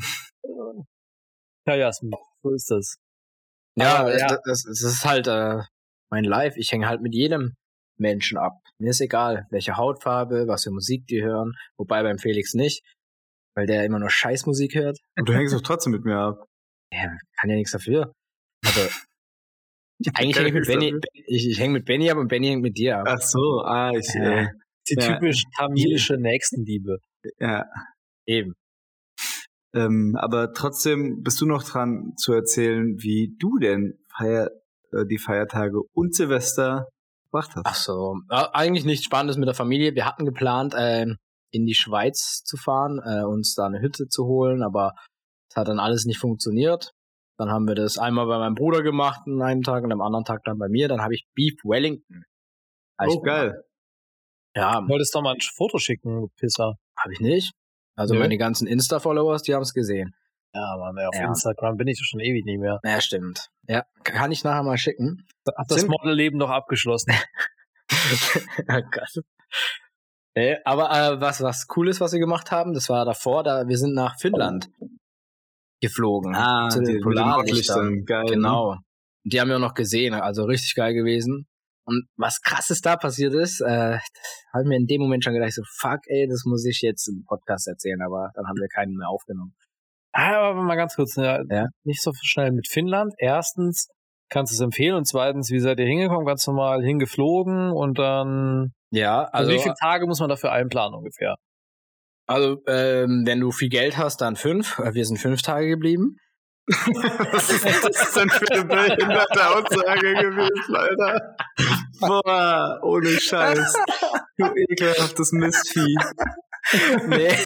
Ja, Jasmin, so ist das. Ja, Aber, das, ja. Das, das ist halt äh, mein Life. Ich hänge halt mit jedem Menschen ab. Mir ist egal, welche Hautfarbe, was für Musik die hören. Wobei beim Felix nicht. weil der immer nur Scheißmusik hört. Und du hängst doch trotzdem mit mir ab. Ja, kann ja nichts dafür. Also, eigentlich hänge ich mit Benny, ich, ich hänge mit Benny ab und Benny hängt mit dir ab. Ach so, ah, ich, Ja. äh, Die Ja. typisch tamilische Nächstenliebe. ja. Eben. Ähm, aber trotzdem bist du noch dran zu erzählen, wie du denn Feier, äh, die Feiertage und Silvester gebracht hast. Ach so, ja, eigentlich nichts Spannendes mit der Familie. Wir hatten geplant, äh, in die Schweiz zu fahren, äh, uns da eine Hütte zu holen, aber es hat dann alles nicht funktioniert. Dann haben wir das einmal bei meinem Bruder gemacht an einem Tag und am anderen Tag dann bei mir. Dann habe ich Beef Wellington. Oh, geil. Ja, Du wolltest doch mal ein Foto schicken, du Pisser. habe ich nicht. Also Nö. meine ganzen Insta-Followers, die haben es gesehen. Ja, Mann, ey, auf Ja. Instagram bin ich doch schon ewig nicht mehr. Ja, stimmt. Ja, kann ich nachher mal schicken. Hab das Sind- Modelleben doch abgeschlossen. Oh Gott. Nee, aber äh, was was cool ist, was wir gemacht haben, das war davor, da wir sind nach Finnland geflogen. Ah, zu die, den mit den Polarlichtern. Nordlichtern. Geil. Genau. Die haben wir auch noch gesehen, also richtig geil gewesen. Und was krasses da passiert ist, äh, habe ich mir in dem Moment schon gedacht, so fuck ey, das muss ich jetzt im Podcast erzählen, aber dann haben wir keinen mehr aufgenommen. Ah, aber mal ganz kurz, ja, Ja. nicht so schnell mit Finnland. Erstens, kannst du es empfehlen? Und zweitens, wie seid ihr hingekommen? Ganz normal hingeflogen und dann... Ja, Also, also, wie viele Tage muss man dafür einplanen ungefähr? also ähm, wenn du viel Geld hast, dann fünf. Wir sind fünf Tage geblieben. Was ist das denn für eine behinderte Aussage gewesen, Alter? Boah, ohne Scheiß. Du ekelhaftes Mistvieh. Nee.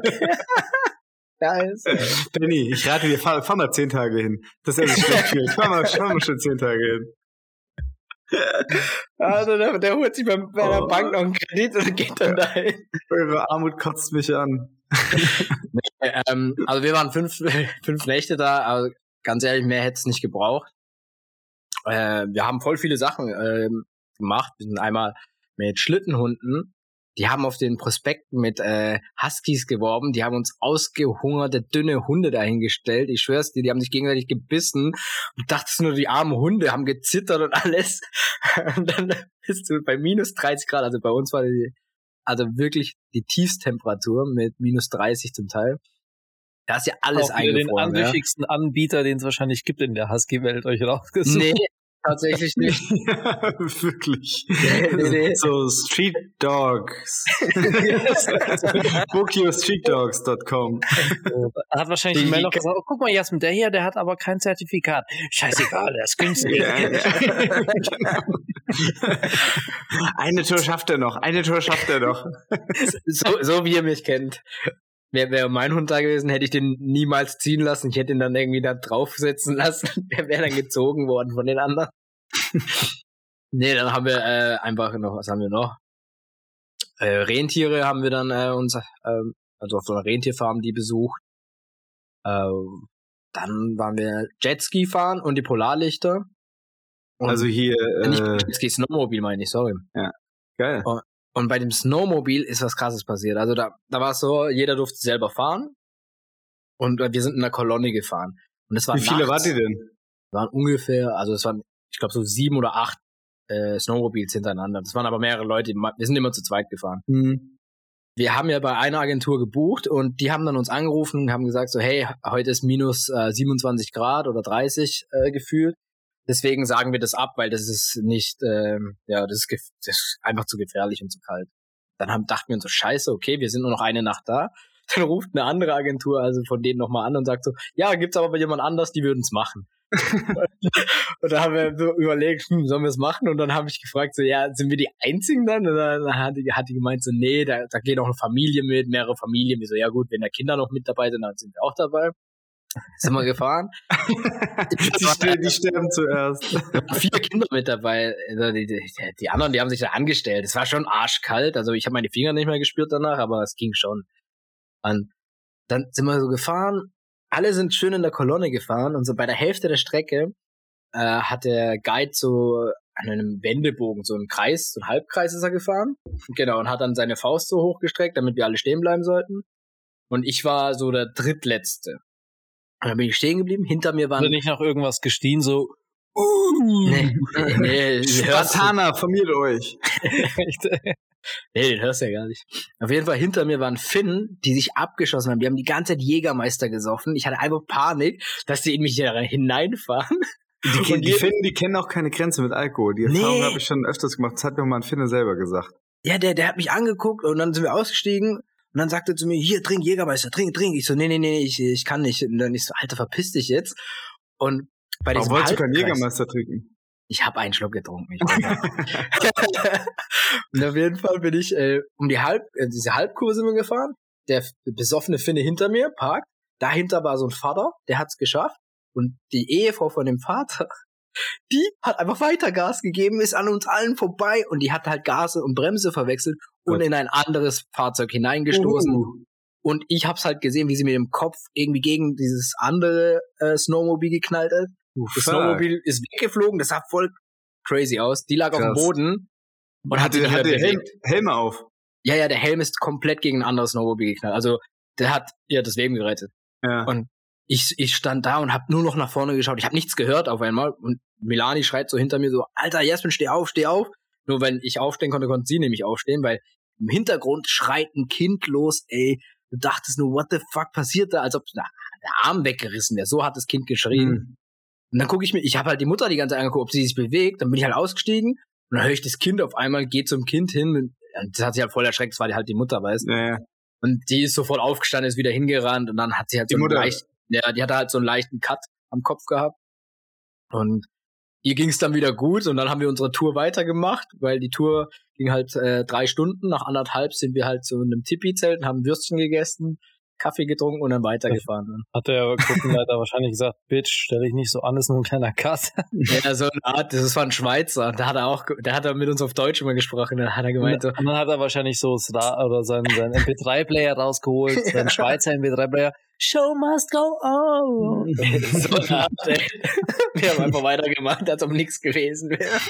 Nice. Benni, ich rate dir, fahr, fahr mal zehn Tage hin. Das ist also schlecht viel. Fahr mal, fahr mal schon zehn Tage hin. Also der, der holt sich bei, bei der Oh. Bank noch einen Kredit und geht dann dahin. Eure Armut kotzt mich an. Ähm, also wir waren fünf, fünf Nächte da, aber ganz ehrlich, mehr hätte es nicht gebraucht. Äh, wir haben voll viele Sachen ähm, gemacht. Wir sind einmal mit Schlittenhunden. Die haben auf den Prospekten mit äh, Huskies geworben. Die haben uns ausgehungerte, dünne Hunde dahingestellt. Ich schwör's dir, die haben sich gegenseitig gebissen. Und dachtest nur, die armen Hunde haben gezittert und alles. Und dann bist du bei minus dreißig Grad. Also bei uns war die, also wirklich die Tiefstemperatur mit minus dreißig zum Teil. Da ist ja alles Auch wieder den eingefroren. Ja? anrüchigsten Anbieter, den es wahrscheinlich gibt in der Husky-Welt, euch rausgesucht. Nee, tatsächlich nicht. Wirklich. Nee, nee. So, Street Dogs. book your street dogs dot com. Hat wahrscheinlich die Die- Mail noch gesagt, oh, guck mal, Jasmin, der hier, der hat aber kein Zertifikat. Scheißegal, der ist günstig. Eine Tour schafft er noch, eine Tour schafft er noch. So, so wie ihr mich kennt. Wäre wär mein Hund da gewesen, hätte ich den niemals ziehen lassen. Ich hätte ihn dann irgendwie da draufsetzen lassen. Der wäre dann gezogen worden von den anderen. Nee, dann haben wir äh, einfach noch, was haben wir noch? Äh, Rentiere haben wir dann äh, uns, äh, also auf so einer Rentierfarm die besucht. Äh, dann waren wir Jetski fahren und die Polarlichter. Und, Also hier, äh, nicht äh, Jetski, Snowmobil meine ich, sorry. geil. Und bei dem Snowmobil ist was Krasses passiert. Also da, da war es so, jeder durfte selber fahren. Und wir sind in einer Kolonne gefahren. Und es war Wie viele nachts, wart ihr denn? waren ungefähr, also es waren, ich glaube so sieben oder acht äh, Snowmobils hintereinander. Das waren aber mehrere Leute. Wir sind immer zu zweit gefahren. Hm. Wir haben ja bei einer Agentur gebucht und die haben dann uns angerufen und haben gesagt so, hey, heute ist minus äh, siebenundzwanzig Grad oder dreißig äh, gefühlt. Deswegen sagen wir das ab, weil das ist nicht, ähm, ja, das ist, gef- das ist einfach zu gefährlich und zu kalt. Dann haben, dachten wir uns so, scheiße, okay, wir sind nur noch eine Nacht da. Dann ruft eine andere Agentur, also von denen nochmal an und sagt so, ja, gibt's aber bei jemand anders, die würden es machen. Und da haben wir so überlegt, hm, sollen wir es machen? Und dann habe ich gefragt, so, ja, sind wir die Einzigen dann? Und dann hat die, hat die gemeint, so, nee, da, da geht auch eine Familie mit, mehrere Familien. Wir so, ja gut, wenn da Kinder noch mit dabei sind, dann sind wir auch dabei. Sind wir gefahren. Die, ster- die sterben zuerst. Vier Kinder mit dabei. Also die, die, die anderen, die haben sich da angestellt. Es war schon arschkalt. Also ich habe meine Finger nicht mehr gespürt danach, aber es ging schon. Und dann sind wir so gefahren. Alle sind schön in der Kolonne gefahren. Und so bei der Hälfte der Strecke äh, hat der Guide so an einem Wendebogen, so im Kreis, so ein Halbkreis ist er gefahren. Genau, und hat dann seine Faust so hochgestreckt, damit wir alle stehen bleiben sollten. Und ich war so der Drittletzte. Und dann bin ich stehen geblieben. Hinter mir waren... Wurde nicht noch irgendwas gestehen, so, Nee, nee, nee, hörst du- Spartaner, formiert euch. echt, Nee, den hörst du ja gar nicht. Auf jeden Fall hinter mir waren Finnen, die sich abgeschossen haben. Die haben die ganze Zeit Jägermeister gesoffen. Ich hatte einfach Panik, dass die in mich da hineinfahren. Die, die, die Finnen, die kennen auch keine Grenze mit Alkohol. Die Erfahrung nee. habe ich schon öfters gemacht. Das hat mir mal ein Finne selber gesagt. Ja, der, der hat mich angeguckt und dann sind wir ausgestiegen und dann sagte er zu mir, hier, trink Jägermeister, trink, trink. Ich so, nee, nee, nee, ich, ich kann nicht. Und dann ich so, Alter, verpiss dich jetzt. Und bei diesem Aber wolltest du keinen Jägermeister trinken? Ich habe einen Schluck getrunken. Ich und auf jeden Fall bin ich äh, um die Halb, äh, diese Halbkurve sind wir gefahren. Der besoffene Finne hinter mir parkt. Dahinter war so ein Vater, der hat's geschafft. Und die Ehefrau von dem Vater, die hat einfach weiter Gas gegeben, ist an uns allen vorbei und die hat halt Gas und Bremse verwechselt und in ein anderes Fahrzeug hineingestoßen. Uh. Und ich hab's halt gesehen, wie sie mit dem Kopf irgendwie gegen dieses andere äh, Snowmobil geknallt hat. Uh, das fuck. Snowmobil ist weggeflogen, das sah voll crazy aus. Die lag Krass. auf dem Boden und hat hatte, hatte Helm, Helme auf. Ja, ja, der Helm ist komplett gegen ein anderes Snowmobil geknallt. Also der hat ihr das Leben gerettet. Ja. Und Ich, ich stand da und hab nur noch nach vorne geschaut. Ich habe nichts gehört auf einmal. Und Milani schreit so hinter mir so, Alter, Jasmin, steh auf, steh auf. Nur wenn ich aufstehen konnte, konnte sie nämlich aufstehen, weil im Hintergrund schreit ein Kind los, ey. Du dachtest nur, what the fuck passiert da? Als ob na, der Arm weggerissen wäre. So hat das Kind geschrien. Mhm. Und dann gucke ich mir, ich habe halt die Mutter die ganze Zeit angeguckt, ob sie sich bewegt. Dann bin ich halt ausgestiegen. Und dann höre ich das Kind auf einmal, geht zum Kind hin. Und das hat sich halt voll erschreckt, das war halt die Mutter, weißt du. Ja, ja. Und die ist sofort aufgestanden, ist wieder hingerannt. Und dann hat sie halt die so Mutter. leicht Ja, die hatte halt so einen leichten Cut am Kopf gehabt. Und ihr ging es dann wieder gut und dann haben wir unsere Tour weitergemacht, weil die Tour ging halt äh, drei Stunden. Nach anderthalb sind wir halt so in einem Tipi-Zelt und haben Würstchen gegessen, Kaffee getrunken und dann weitergefahren. Hat der Gruppenleiter wahrscheinlich gesagt, Bitch, stell dich nicht so an, ist nur ein kleiner Cut. Ja, so eine Art, das war ein Schweizer. Da hat er auch, der hat er mit uns auf Deutsch immer gesprochen. Da hat er gemeint, und dann hat er wahrscheinlich so oder seinen, seinen M P drei Player rausgeholt, seinen Schweizer M P drei Player. Show must go on. So eine Art, ey. Wir haben einfach weitergemacht, als ob nichts gewesen wäre.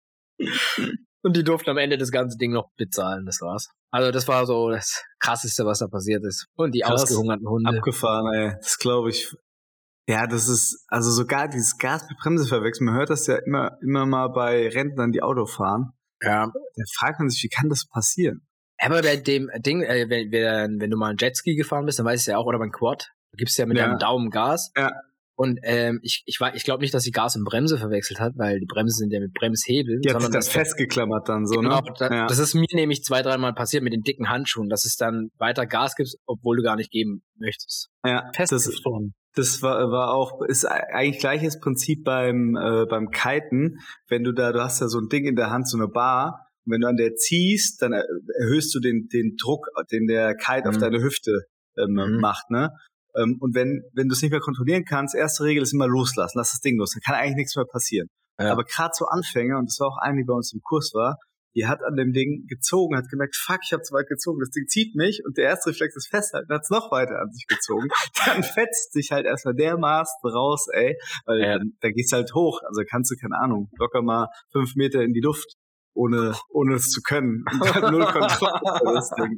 Und die durften am Ende das ganze Ding noch bezahlen, das war's. Also das war so das Krasseste, was da passiert ist. Und die Krass, ausgehungerten Hunde. Abgefahren, ey. Das glaube ich. Ja, das ist, also sogar dieses Gas mit Bremse verwechseln. Man hört das ja immer, immer mal bei Rentnern, die Auto fahren. Ja. Da fragt man sich, wie kann das passieren? Aber bei dem Ding, äh, wenn, wenn, wenn du mal ein Jetski gefahren bist, dann weißt du ja auch, oder beim Quad, du gibst ja mit ja. deinem Daumen Gas. Ja. Und ähm, ich ich, ich glaube nicht, dass sie Gas und Bremse verwechselt hat, weil die Bremse sind ja mit Bremshebeln. Die hat sich das festgeklammert dann so, genau, ne? Da, ja. Das ist mir nämlich zwei, dreimal passiert mit den dicken Handschuhen, dass es dann weiter Gas gibt, obwohl du gar nicht geben möchtest. Ja, festgefroren. Das war, war auch, ist eigentlich gleiches Prinzip beim, äh, beim Kiten. Wenn du da, du hast ja so ein Ding in der Hand, so eine Bar. Und wenn du an der ziehst, dann erhöhst du den, den Druck, den der Kite mhm. auf deine Hüfte ähm, mhm. macht, ne? Ähm, und wenn, wenn du es nicht mehr kontrollieren kannst, erste Regel ist immer loslassen, lass das Ding los, dann kann eigentlich nichts mehr passieren. Ja. Aber gerade so Anfänger, und das war auch eine, die bei uns im Kurs war, die hat an dem Ding gezogen, hat gemerkt, fuck, ich habe zu weit gezogen, das Ding zieht mich, und der erste Reflex ist festhalten, hat es noch weiter an sich gezogen. Dann fetzt sich halt erstmal dermaßen raus, ey, weil ja. dann, dann geht's halt hoch, also kannst du, keine Ahnung, locker mal fünf Meter in die Luft, ohne, ohne es zu können. Und dann null Kontrolle über das Ding.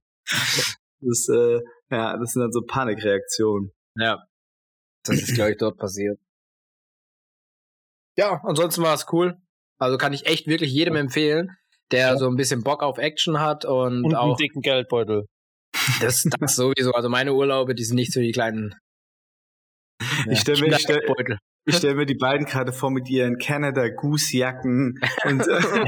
Das, äh, ja, das sind dann so Panikreaktionen. Ja. Das ist, glaube ich, dort passiert. Ja, ansonsten war es cool. Also kann ich echt wirklich jedem empfehlen, der ja. so ein bisschen Bock auf Action hat und, und auch einen dicken Geldbeutel. Das, das sowieso. Also meine Urlaube, die sind nicht so die kleinen. Ja, ich stelle mir, ich stell, ich stell mir die beiden gerade vor mit ihren Canada Goose Jacken und,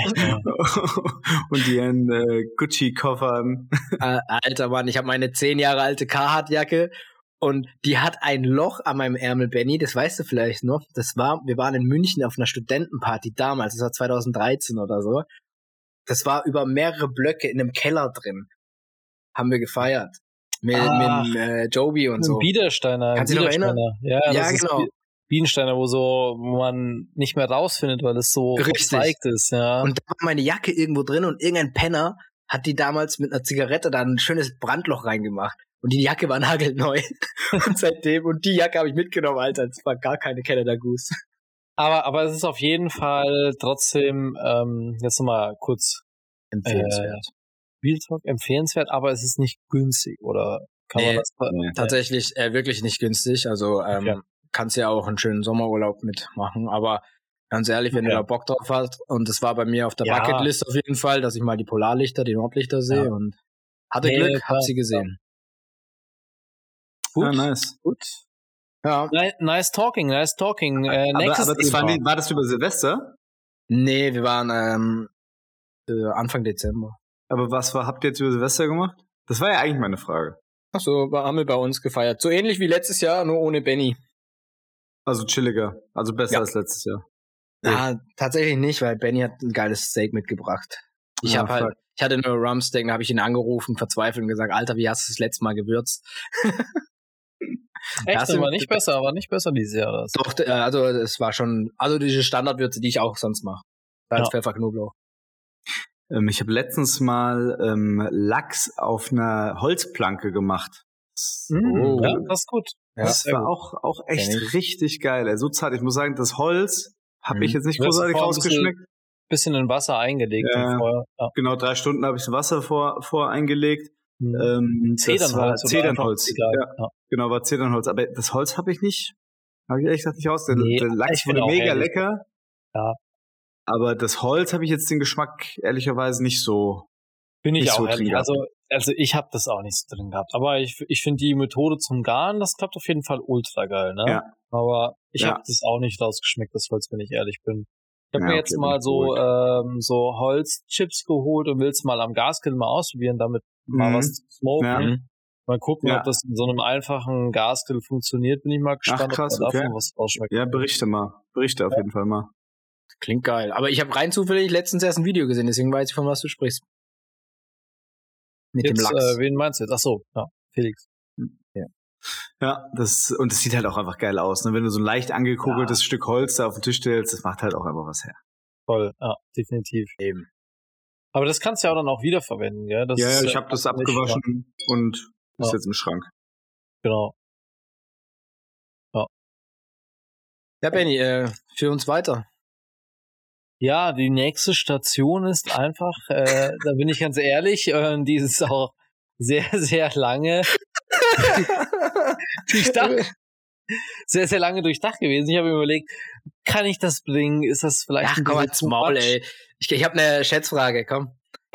und ihren äh, Gucci Koffern. Äh, alter Mann, ich habe meine zehn Jahre alte Carhartt Jacke und die hat ein Loch an meinem Ärmel, Benny. Das weißt du vielleicht noch. Das war, wir waren in München auf einer Studentenparty damals. Das war zweitausenddreizehn oder so. Das war über mehrere Blöcke in einem Keller drin. Haben wir gefeiert. Mit, ah, mit äh, Joby und so. Biedersteiner. Kannst du dich noch erinnern? Ja, ja das genau. Ist Bienensteiner, wo so, wo man nicht mehr rausfindet, weil es so verzweigt ist, ja. Und da war meine Jacke irgendwo drin und irgendein Penner hat die damals mit einer Zigarette da ein schönes Brandloch reingemacht. Und die Jacke war nagelneu. Und seitdem, und die Jacke habe ich mitgenommen, Alter. Das war gar keine Canada Goose. Aber, aber es ist auf jeden Fall trotzdem, ähm, jetzt nochmal kurz empfehlenswert. Äh, Real Talk, empfehlenswert, aber es ist nicht günstig, oder kann nee, man das? Nee. Tatsächlich äh, wirklich nicht günstig. Also ähm, ja. kannst ja auch einen schönen Sommerurlaub mitmachen, aber Ganz ehrlich, wenn Ja. du da Bock drauf hast, und das war bei mir auf der Ja. Bucketlist auf jeden Fall, dass ich mal die Polarlichter, die Nordlichter sehe Ja. und hatte Nee, Glück, klar, hab sie gesehen. Ja, nice. Gut. Ja. Ni- Nice talking, nice talking. Äh, Aber, nächstes aber das war, Thema. nicht, war das über Silvester? Nee, wir waren ähm, äh, Anfang Dezember. Aber was war, habt ihr jetzt über Silvester gemacht? Das war ja eigentlich meine Frage. Achso, haben wir bei uns gefeiert. So ähnlich wie letztes Jahr, nur ohne Benny. Also chilliger. Also besser Ja. als letztes Jahr. Ja, tatsächlich nicht, weil Benny hat ein geiles Steak mitgebracht. Ich Ja, hab halt, fuck. ich hatte nur Rumsteak, da habe ich ihn angerufen, verzweifelt und gesagt, Alter, wie hast du das letzte Mal gewürzt? Echt, Das das war sind- nicht besser, aber nicht besser dieses Jahr. Das. Doch, äh, also es war schon, also diese Standardwürze, die ich auch sonst mache. Salz, Ja. Pfeffer, Knoblauch. Ähm, ich habe letztens mal ähm, Lachs auf einer Holzplanke gemacht. Oh. Ja, das ist gut. Ja, Das sehr war gut. auch, auch echt Kenn ich. richtig geil. Ey. So zart. Ich muss sagen, das Holz habe Mhm. ich jetzt nicht Du hast großartig vorher ein bisschen- rausgeschmeckt. Bisschen in Wasser eingelegt. Ja. und vorher, ja. Genau, drei Stunden habe ich das Wasser vor, vor eingelegt. Mhm. Ähm, das war Zedernholz oder Zedernholz. einfach egal. Ja, genau, war Zedernholz. Aber das Holz habe ich nicht, habe ich ehrlich gesagt nicht aus. Der, Nee, der Lachs ich bin wurde auch mega ehrlich. lecker. Ja. Aber das Holz habe ich jetzt den Geschmack ehrlicherweise nicht so. Bin ich nicht auch so ehrlich. drin gehabt. Also, also ich habe das auch nicht so drin gehabt. Aber ich, ich finde die Methode zum Garen, das klappt auf jeden Fall ultra geil, ne? Ja. Aber ich Ja. habe das auch nicht rausgeschmeckt, das Holz, wenn ich ehrlich bin. Ich habe Ja, mir jetzt okay, mal bin ich so ähm, so Holzchips geholt und will es mal am Gasgrill mal ausprobieren, damit mal Mhm. was zu smoken. Ja. Mhm. Mal gucken, Ja. ob das in so einem einfachen Gasgrill funktioniert. Bin ich mal gespannt, krass, ob man okay. davon was rausschmeckt. Ja, berichte mal. Berichte auf jeden Fall mal. Klingt geil. Aber ich habe rein zufällig letztens erst ein Video gesehen, deswegen weiß ich, von was du sprichst. Mit Jetzt, dem Lachs. äh, wen meinst du jetzt? Ach so, ja, Felix. Ja, das, und das sieht halt auch einfach geil aus. Ne? Wenn du so ein leicht angekugeltes Stück Holz da auf den Tisch stellst, das macht halt auch einfach was her. Voll, ja, definitiv. Eben. Aber das kannst du ja auch dann auch wiederverwenden, gell? Das ja, ja, ist, ich äh, habe das nicht- abgewaschen und ist Ja. jetzt im Schrank. Genau. Ja, Benny, äh, für uns weiter. Ja, die nächste Station ist einfach, äh, da bin ich ganz ehrlich, äh, die ist auch sehr, sehr lange durchdacht. Sehr, sehr lange durchdacht gewesen. Ich habe mir überlegt, kann ich das bringen? Ist das vielleicht Ach, ein komm bisschen als zu Maul, much? ey. Ich, ich habe eine Schätzfrage, komm.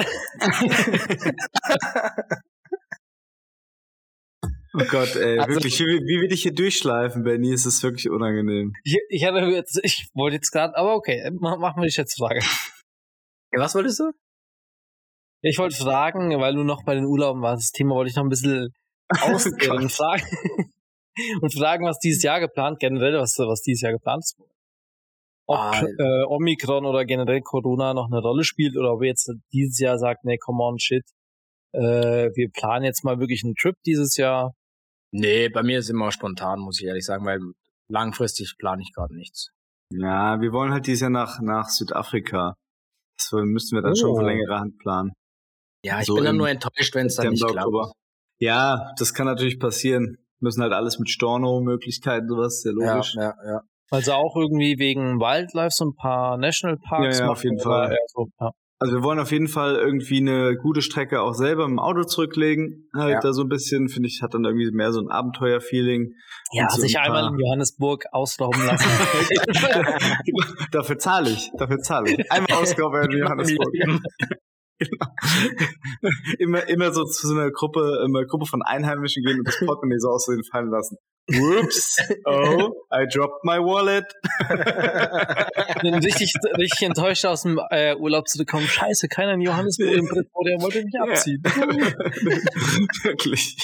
Oh Gott, ey, Also- wirklich, wie, wie wir dich hier durchschleifen, Benny, ist das wirklich unangenehm. Ich, ich hatte jetzt, ich wollte jetzt gerade, aber okay, mach- machen wir die Schätzfrage. Ja, was wolltest du? Ich wollte fragen, weil du noch bei den Urlauben warst, das Thema wollte ich noch ein bisschen ausdehnen und fragen. Und fragen, was dieses Jahr geplant, generell, was, was dieses Jahr geplant ist. Ob Ah. äh, Omikron oder generell Corona noch eine Rolle spielt oder ob ihr jetzt dieses Jahr sagt, nee, come on, shit. Äh, wir planen jetzt mal wirklich einen Trip dieses Jahr. Nee, bei mir ist immer spontan, muss ich ehrlich sagen, weil langfristig plane ich gerade nichts. Ja, wir wollen halt dieses Jahr nach, nach Südafrika. Das müssen wir dann Oh. schon für längere Hand planen. Ja, ich So bin dann im nur enttäuscht, wenn es dann nicht September, klappt. Oktober. Ja, das kann natürlich passieren. Müssen halt alles mit Storno-Möglichkeiten, sowas, sehr Ja, logisch. ja, ja. Also auch irgendwie wegen Wildlife so ein paar Nationalparks. Ja, ja, machen auf jeden oder Fall. eher So, ja. Also wir wollen auf jeden Fall irgendwie eine gute Strecke auch selber im Auto zurücklegen. Halt Ja. da so ein bisschen, finde ich, hat dann irgendwie mehr so ein Abenteuer-Feeling. Ja, Und so sich ein einmal paar- in Johannesburg ausrauben lassen. Dafür zahle ich, dafür zahle ich. Einmal Ausgabe in Johannesburg. Genau. immer, immer so zu so einer Gruppe, einer Gruppe von Einheimischen gehen und das Portemonnaie so aus Versehen fallen lassen. Whoops, oh, I dropped my wallet. Bin richtig, richtig enttäuscht aus dem äh, Urlaub zurückkommen. Scheiße, keiner in Johannesburg im Britport, der wollte mich abziehen. Wirklich.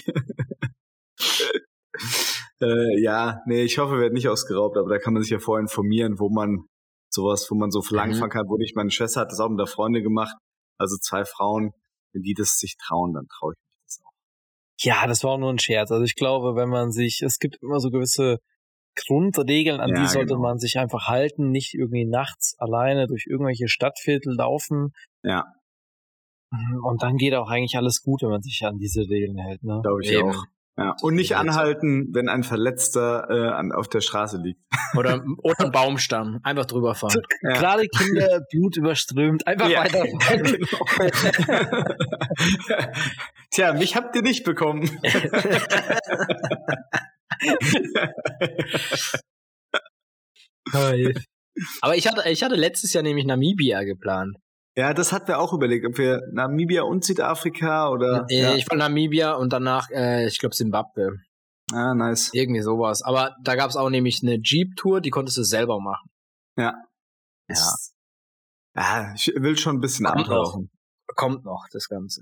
äh, ja, nee, ich hoffe, wir werden nicht ausgeraubt, aber da kann man sich ja vorher informieren, wo man sowas, wo man so langfahren kann, wo nicht meine Schwester hat das auch mit der Freundin gemacht. Also zwei Frauen, wenn die das sich trauen, dann traue ich mich das auch. Ja, das war auch nur ein Scherz. Also ich glaube, wenn man sich, es gibt immer so gewisse Grundregeln, an Ja, die sollte genau. man sich einfach halten, nicht irgendwie nachts alleine durch irgendwelche Stadtviertel laufen. Ja. Und dann geht auch eigentlich alles gut, wenn man sich an diese Regeln hält. Ne? Glaube ich Eben. auch. Ja. Und nicht anhalten, wenn ein Verletzter äh, an, auf der Straße liegt. Oder, oder ein Baumstamm. Einfach drüber fahren. Ja. Gerade Kinder, Blut überströmt, einfach Ja. weiter. Genau. Tja, mich habt ihr nicht bekommen. Aber ich hatte, ich hatte letztes Jahr nämlich Namibia geplant. Ja, das hatten wir auch überlegt, ob wir Namibia und Südafrika oder. Äh, ja. Ich wollte Namibia und danach, äh, ich glaube, Zimbabwe. Ah, nice. Irgendwie sowas. Aber da gab es auch nämlich eine Jeep-Tour, die konntest du selber machen. Ja. Ja. Ja, ich will schon ein bisschen Kommt abtauchen. Kommt noch, das Ganze.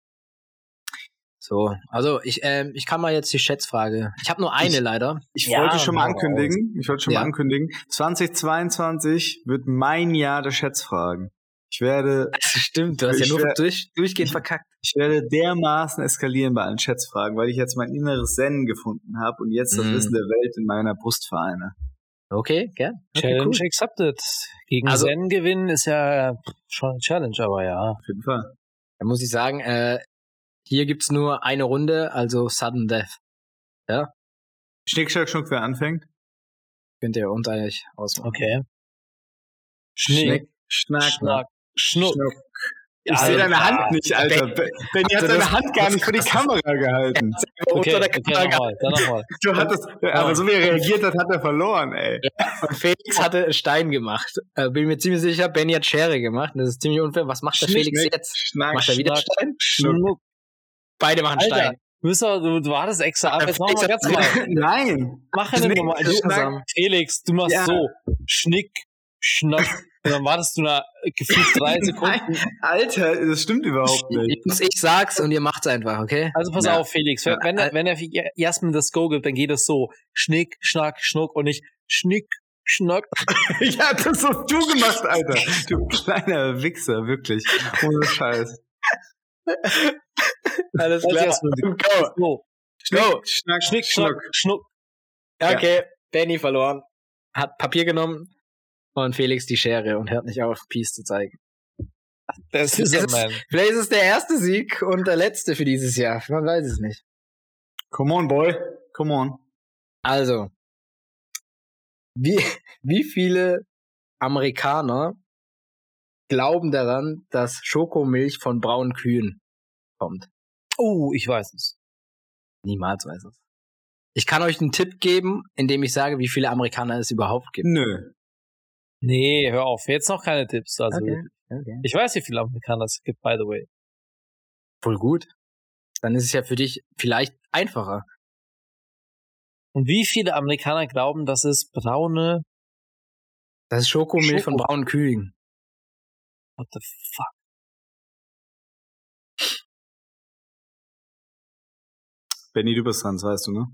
So, also ich, ähm, ich kann mal jetzt die Schätzfrage. Ich habe nur eine Ich- leider. Ich Ja, wollte schon mal hau ankündigen, ich wollte schon Ja. mal ankündigen, zwanzig zweiundzwanzig wird mein Jahr der Schätzfragen. Ich werde, Das stimmt, du hast Ich ja nur wär- durch, durchgehend verkackt. ich werde dermaßen eskalieren bei allen Schätzfragen, weil ich jetzt mein inneres Zen gefunden habe und jetzt das Mhm. Wissen der Welt in meiner Brust vereine. Okay, gern. Okay, Challenge cool. accepted. Gegen Also- Zen gewinnen ist ja schon eine Challenge, aber ja. Auf jeden Fall. Da muss ich sagen, äh, hier gibt's nur eine Runde, also Sudden Death. Schnick, schnack, schnuck, wer anfängt? Könnt ihr unter euch ausmachen. Okay. Schnick, schnack, schnack, schnuck. schnuck. Ich Ja, sehe deine ja. Hand nicht, Alter. Ben- Benny hat Also seine das- Hand gar nicht für die Kamera gehalten. Okay, Unter der okay, Kamera. nochmal, dann nochmal. Du hattest, aber so wie er reagiert hat, hat er verloren, ey. Und Felix hatte einen Stein gemacht. Äh, bin mir ziemlich sicher, Benny hat Schere gemacht. Das ist ziemlich unfair. Was macht der Schnick, Felix schnack, jetzt? Schnack, Macht er wieder schnack, Stein? Schnuck. Beide machen Alter, Stein. du, bist doch, du, du hattest extra ab. Der Jetzt machen wir Felix ganz hat- mal. Nein. Mach eine Schnick, Nummer. Du, schnack. Felix, du machst Ja. so. Schnick, schnack. Und dann wartest du nach gefühlt drei Sekunden. Nein, Alter, das stimmt überhaupt nicht. Jungs, ich sag's und ihr macht's einfach, okay? Also pass Ja. auf, Felix. Wenn, wenn, er- wenn er Jasmin das Go gibt, dann geht es so. Schnick, schnack, schnuck und nicht Schnick, schnack. Ja, das hast du gemacht, Alter. Du kleiner Wichser, wirklich. Ohne Scheiß. Alles Also klar. Jasmin, Go. so. Go. Schnack, Schnick, schnack, schnuck. Okay, Benny verloren. Hat Papier genommen und Felix die Schere und hört nicht auf, Peace zu zeigen. Das ist er, Das ist- man. Vielleicht ist es der erste Sieg und der letzte für dieses Jahr. Man weiß es nicht. Come on, boy. Come on. Also, wie, wie viele Amerikaner glauben daran, dass Schokomilch von braunen Kühen kommt? Oh, ich weiß es. Niemals weiß es. Ich kann euch einen Tipp geben, indem ich sage, wie viele Amerikaner es überhaupt gibt. Nö. Nee, hör auf. Jetzt noch keine Tipps. Also, Okay. Okay. ich weiß, wie viele Amerikaner es gibt, by the way. Voll gut. Dann ist es ja für dich vielleicht einfacher. Und wie viele Amerikaner glauben, dass es braune, Das ist Schokomilch Schoko. von braunen Kühen. what the fuck? Benny, du bist dran, das weißt du, ne?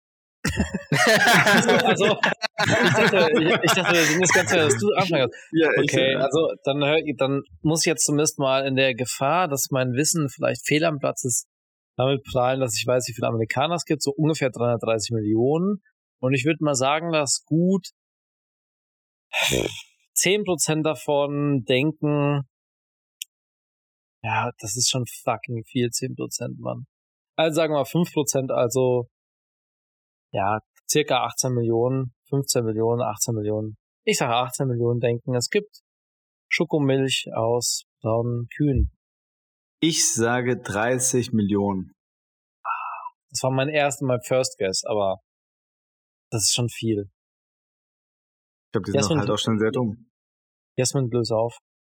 Also, ich dachte, ich, ich dachte, das ist ganz klar, dass du anfängst. Ja, Okay, also dann, hör, dann muss ich jetzt zumindest mal in der Gefahr, dass mein Wissen vielleicht fehl am Platz ist, damit prahlen, dass ich weiß, wie viele Amerikaner es gibt, so ungefähr dreihundertdreißig Millionen. Und ich würde mal sagen, dass gut zehn Prozent davon denken, ja, das ist schon fucking viel, zehn Prozent, Mann. Also sagen wir mal fünf Prozent, also ja, circa achtzehn Millionen, fünfzehn Millionen, achtzehn Millionen. Ich sage achtzehn Millionen denken, es gibt Schokomilch aus braunen Kühen. Ich sage dreißig Millionen. Das war mein erster, mein First Guess, aber das ist schon viel. Ich glaube, die Ja, sind so auch ein- halt auch schon sehr dumm. Jasmin, löse auf.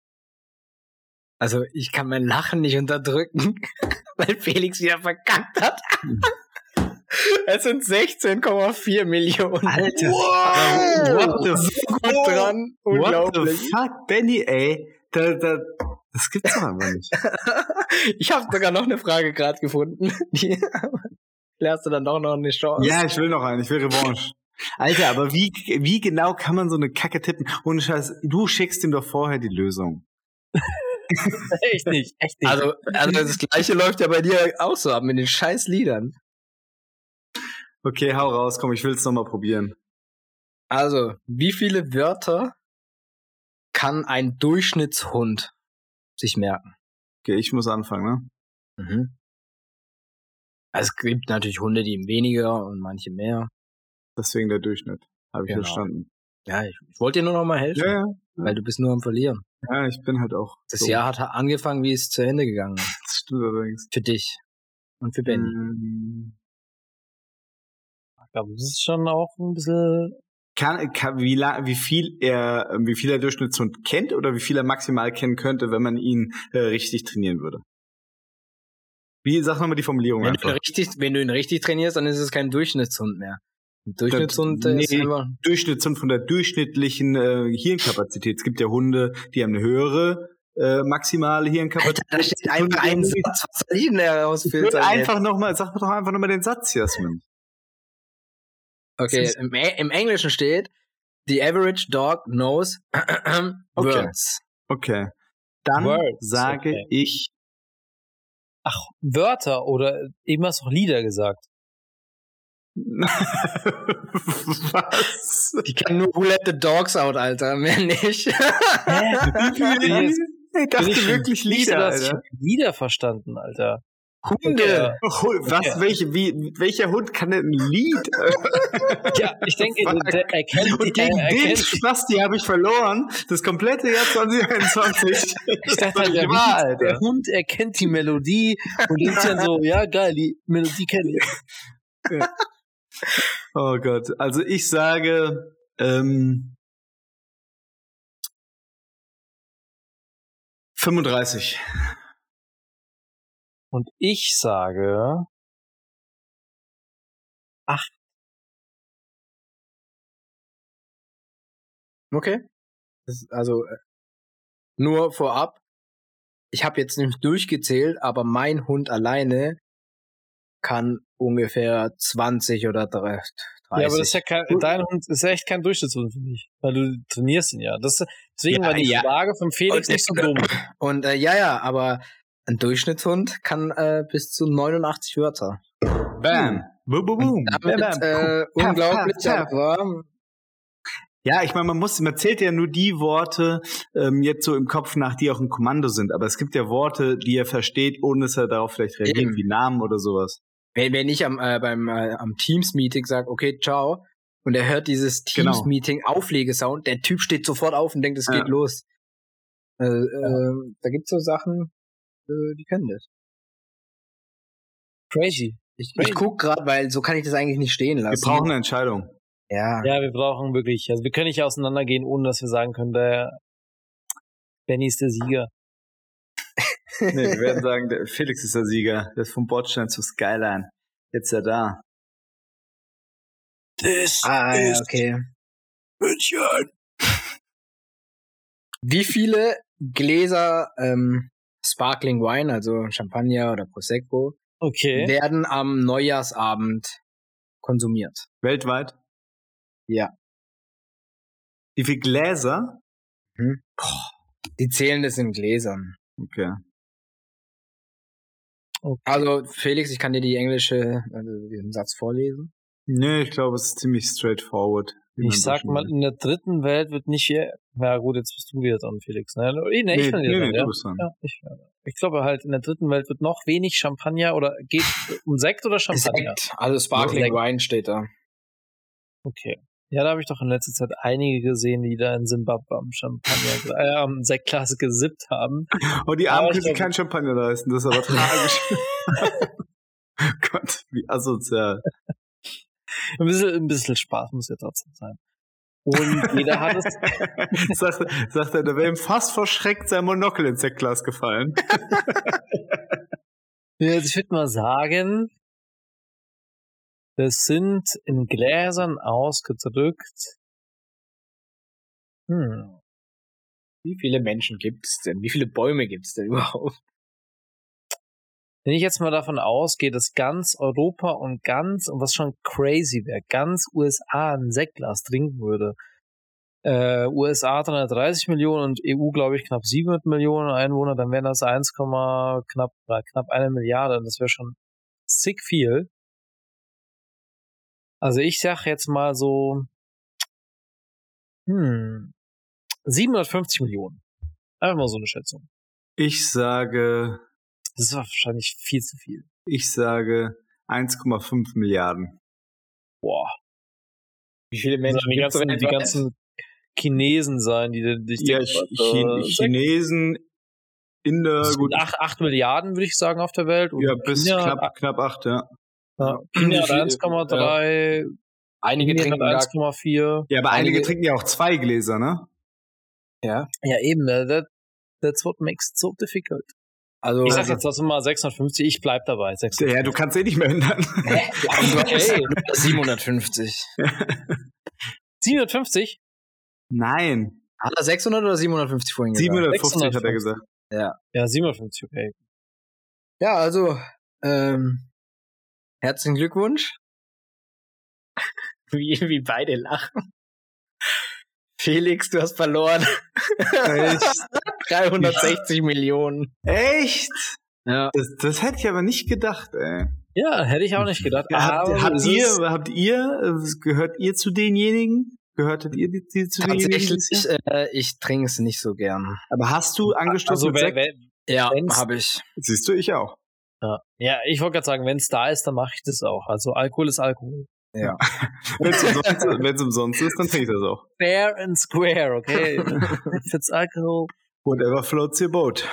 Also ich kann mein Lachen nicht unterdrücken, weil Felix wieder verkackt hat. Es sind sechzehn Komma vier Millionen. Alter. Wow. What the So gut dran. What the Unglaublich. fuck, Benny, ey? Da, da, das gibt's doch einfach nicht. Ich habe sogar noch eine Frage gerade gefunden. Die klärst du dann doch noch eine Chance. Ja, ich will noch einen, ich will Revanche. Alter, aber wie, wie genau kann man so eine Kacke tippen? Ohne Scheiß, du schickst ihm doch vorher die Lösung. Echt nicht, echt nicht. Also, also das Gleiche läuft ja bei dir auch so ab mit den scheiß Liedern. Okay, hau raus, komm, ich will's noch mal probieren. Also, wie viele Wörter kann ein Durchschnittshund sich merken? Okay, ich muss anfangen, ne? Mhm. Also es gibt natürlich Hunde, die weniger und manche mehr. Deswegen der Durchschnitt. Habe ich Genau. verstanden. Ja, ich, ich wollte dir nur noch mal helfen, Ja, ja, weil du bist nur am Verlieren. ja, ich bin halt auch. Das so. Jahr hat angefangen, wie es zu Ende gegangen ist. Das stimmt allerdings. Für dich und für Benny. Ähm, Ich glaube, das ist schon auch ein bisschen kann, kann wie, la- wie viel er, wie viel er Durchschnittshund kennt oder wie viel er maximal kennen könnte, wenn man ihn äh, richtig trainieren würde? Wie, sag nochmal die Formulierung Wenn einfach. du, ihn richtig, wenn du ihn richtig trainierst, dann ist es kein Durchschnittshund mehr. Ein Durchschnittshund nee, ist einfach... Durchschnittshund von der durchschnittlichen äh, Hirnkapazität. Es gibt ja Hunde, die haben eine höhere äh, maximale Hirnkapazität. Alter, da steht einfach ein Satz, was soll ich denn da Ich will rausfiltern? einfach nochmal, sag doch einfach nochmal den Satz, Jasmin. Okay, im, im Englischen steht, the average dog knows words. Okay. Dann Words, sage okay. ich, Ach, Wörter oder eben hast du auch Lieder gesagt. was? Die kennen nur Who Let the Dogs Out, Alter, mehr nicht. Hä? Ich dachte wirklich Lieder, dass ich Alter. hab Lieder verstanden, Alter. Hunde. Was, Okay. welche, wie, welcher Hund kann denn ein Lied? Ja, ich denke, Fuck. der erkennt, Und gegen er den erkennt Spasti habe ich verloren. Das komplette Jahr zwanzig einundzwanzig. Ich dachte, Das ist der, doch wahr, Hund, Alter. der Hund erkennt die Melodie und denkt dann so, ja geil, die Melodie kenne ich. Oh Gott. Also ich sage, ähm, fünfunddreißig. Und ich sage, Okay. Das ist also äh, nur vorab. Ich habe jetzt nicht durchgezählt, aber mein Hund alleine kann ungefähr zwanzig oder dreißig. ja, aber das ist ja kein, dein Hund ist echt kein Durchschnittshund für mich, weil du trainierst ihn ja. Das, deswegen Ja, war die ja. Frage von Felix Und- nicht so dumm. Und äh, ja, ja, aber ein Durchschnittshund kann äh, bis zu neunundachtzig Wörter. Bam. Boom, boom, boom. Damit Bam, bam. äh, Puff, unglaublich, puff, puff. aber Ja, ich meine, man muss, man zählt ja nur die Worte ähm, jetzt so im Kopf nach, die auch ein Kommando sind. Aber es gibt ja Worte, die er versteht, ohne dass er darauf vielleicht reagiert, Eben. wie Namen oder sowas. wenn, wenn ich am, äh, beim äh, am Teams-Meeting sage, okay, ciao, und er hört dieses Genau. Teams-Meeting-Auflegesound, der Typ steht sofort auf und denkt, es Ja. geht los. Äh, äh, da gibt's so Sachen, äh, die können das. Crazy. Ich, ich guck gerade, weil so kann ich das eigentlich nicht stehen Wir lassen. brauchen eine Entscheidung. ja. Ja, wir brauchen wirklich, also wir können nicht auseinandergehen, ohne dass wir sagen können, der Benny ist der Sieger. Nee, wir werden sagen, der Felix ist der Sieger. Der ist vom Bordstein zur Skyline. Jetzt ist er da. Das Ah, ja, okay. München. Wie viele Gläser ähm, Sparkling Wine, also Champagner oder Prosecco, Okay. werden am Neujahrsabend konsumiert? Weltweit. Ja. Wie viele Gläser? Die zählen das in Gläsern. Okay. Also, Felix, ich kann dir die englische, also den Satz vorlesen. Nee, ich glaube, es ist ziemlich straightforward. wie man Ich sag Deutschen mal, sagt. in der dritten Welt wird nicht hier. Ja gut, jetzt bist du wieder dran, Felix. Ne, nee, nee, ich Nee, bin nee, wieder nee, dran, du ja. bist dran. Ja, ich, ich glaube halt, in der dritten Welt wird noch wenig Champagner oder geht um Sekt oder Champagner? Sekt, also Sparkling Sekt. Wine steht da. Okay. Ja, da habe ich doch in letzter Zeit einige gesehen, die da in Simbabwe am Champagner, äh, am Sektglas gesippt haben. Oh, die Aber Armen ich können sich glaub- kein Champagner leisten, das ist aber tragisch. Gott, wie asozial. Ein bisschen, ein bisschen Spaß muss ja trotzdem sein. Und jeder hat es. sagt, sagt er, da wäre ihm fast vor Schreck sein Monokel ins Sektglas gefallen. Ja, also ich würde mal sagen, das sind in Gläsern ausgedrückt. Hm. Wie viele Menschen gibt's denn? Wie viele Bäume gibt's denn überhaupt? Wenn ich jetzt mal davon ausgehe, dass ganz Europa und ganz, und was schon crazy wäre, ganz U S A ein Sektglas trinken würde. Äh, U S A dreihundertdreißig Millionen und E U, glaube ich, knapp siebenhundert Millionen Einwohner, dann wären das eins, knapp, knapp eine Milliarde. Das wäre schon sick viel. Also ich sag jetzt mal so, hm, siebenhundertfünfzig Millionen. Einfach mal so eine Schätzung. Ich sage, Das ist wahrscheinlich viel zu viel. ich sage eins Komma fünf Milliarden. Boah. Wie viele Das Menschen sollen die gibt's ganzen, denn die weltweit? ganzen Chinesen sein, die die Ja, Ch Ch Chinesen, Inder, gut. gut, acht, acht Milliarden, würde ich sagen, auf der Welt. Und ja, bis China, knapp, knapp acht, ja. ja, China Wie hat viel- eins Komma drei, Einige Indien trinken hat gar eins Komma vier. Ja, aber einige, Einige- trinken ja auch zwei Gläser, ne? Ja. Ja, eben. äh, That, that's what makes it so difficult. Also, Ich sag jetzt trotzdem mal sechshundertfünfzig, ich bleib dabei. sechshundertfünfzig. Ja, du kannst eh nicht mehr ändern. okay. siebenhundertfünfzig. siebenhundertfünfzig? Nein. Hat er sechshundert oder siebenhundertfünfzig vorhin gesagt? siebenhundertfünfzig hat er gesagt. Ja. Ja, siebenhundertfünfzig, okay. Ja, also, ähm, herzlichen Glückwunsch. Wie, wie beide lachen. Felix, du hast verloren. Echt? dreihundertsechzig Millionen. Echt? Ja. Das, das hätte ich aber nicht gedacht, ey. Ja, hätte ich auch nicht gedacht. Habt, aber habt es ihr, ist- habt ihr, äh, gehört ihr zu denjenigen? Gehörtet ihr die, die, zu denjenigen? Tatsächlich, äh, ich trinke es nicht so gern. Aber hast du angestoßen Also, mit wer, Sekt? wer, Ja, Wenn's- habe ich. Siehst du, ich auch. ja. ja, ich wollte gerade sagen, wenn es da ist, dann mache ich das auch. Also Alkohol ist Alkohol. Ja. Wenn es umsonst, wenn's umsonst ist, dann trinke ich das auch. Fair and square, okay? If it's Alkohol. Whatever floats your boat.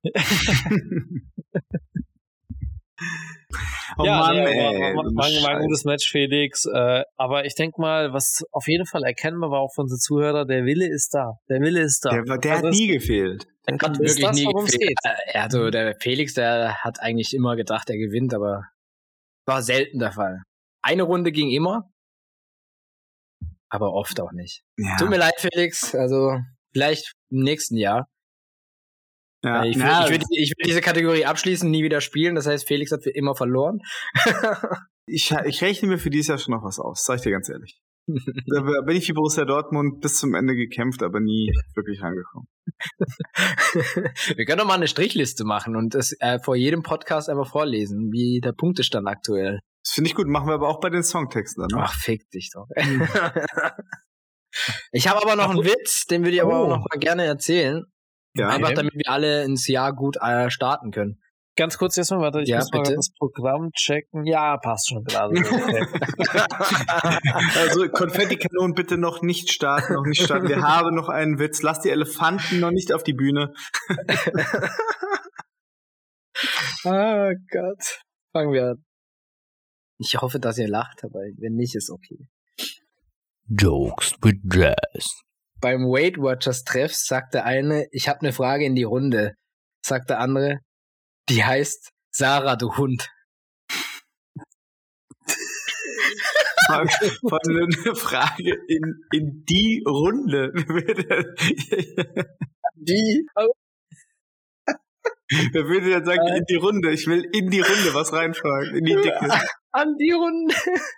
Oh ja, Mann, nee, ey. war, war, so eine war, war ein Scheiße. gutes Match, Felix. Äh, aber ich denke mal, was auf jeden Fall erkennbar war auch von unseren Zuhörern, der Wille ist da. Der Wille ist da. Der, war- der Also hat es- nie gefehlt. Er hat ist wirklich das, nie worum es gefehlt. geht. Äh, Also der Felix, der hat eigentlich immer gedacht, er gewinnt, aber war selten der Fall. Eine Runde ging immer, aber oft auch nicht. Ja. Tut mir leid, Felix. Also vielleicht im nächsten Jahr. Ja. Ich will, Ja, ich, will, ich will diese Kategorie abschließen, nie wieder spielen. Das heißt, Felix hat für immer verloren. ich, ich rechne mir für dieses Jahr schon noch was aus, sag ich dir ganz ehrlich. Da bin ich wie Borussia Dortmund bis zum Ende gekämpft, aber nie wirklich rangekommen. Wir können doch mal eine Strichliste machen und das äh, vor jedem Podcast einfach vorlesen, wie der Punktestand aktuell. Das finde ich gut, machen wir aber auch bei den Songtexten dann. Ne? Ach, fick dich doch. Ich habe aber noch einen Witz, den würde ich aber Oh. auch noch mal gerne erzählen. Ja, Einfach okay. damit wir alle ins Jahr gut äh, starten können. Ganz kurz erstmal, warte, ich Ja, muss mal bitte. das Programm checken. Ja, passt schon gerade. Okay. Also Konfettikanonen bitte noch nicht starten, noch nicht starten. Wir haben noch einen Witz. Lass die Elefanten noch nicht auf die Bühne. Oh Gott. Fangen wir an. Ich hoffe, dass ihr lacht, aber wenn nicht, ist okay. Jokes with Jazz. Beim Weight Watchers Treff sagt der eine, ich habe eine Frage in die Runde. Sagt der andere, die heißt Sarah, du Hund. Von eine Frage in, in die Runde. Die? Wer würde denn sagen, in die Runde? Ich will in die Runde was reinfragen. In die Dicke. An die Runde.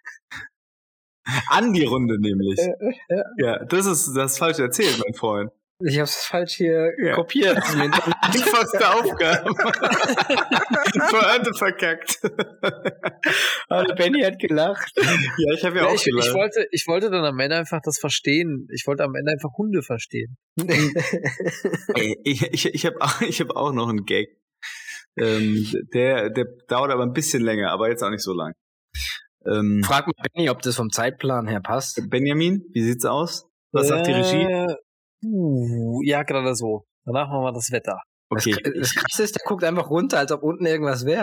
An die Runde nämlich. ja. Ja, das ist das ist falsch erzählt, mein Freund. Ich hab's falsch hier Ja. kopiert. Einfachste Aufgabe. Pointe verkackt. Aber Benny hat gelacht. Ja, ich habe ja, Ja, auch ich, ich, gelacht. wollte, ich wollte dann am Ende einfach das verstehen. Ich wollte am Ende einfach Hunde verstehen. Ey, ich ich, ich habe auch, ich hab auch noch einen Gag. Ähm, der, der dauert aber ein bisschen länger, aber jetzt auch nicht so lang. Ähm, Frag mal Benny, ob das vom Zeitplan her passt. Benjamin, wie sieht's aus? Was sagt die Regie? Äh, Uh, ja, gerade so. Danach machen wir das Wetter. Okay. Das, das Krasse ist, der guckt einfach runter, als ob unten irgendwas wäre.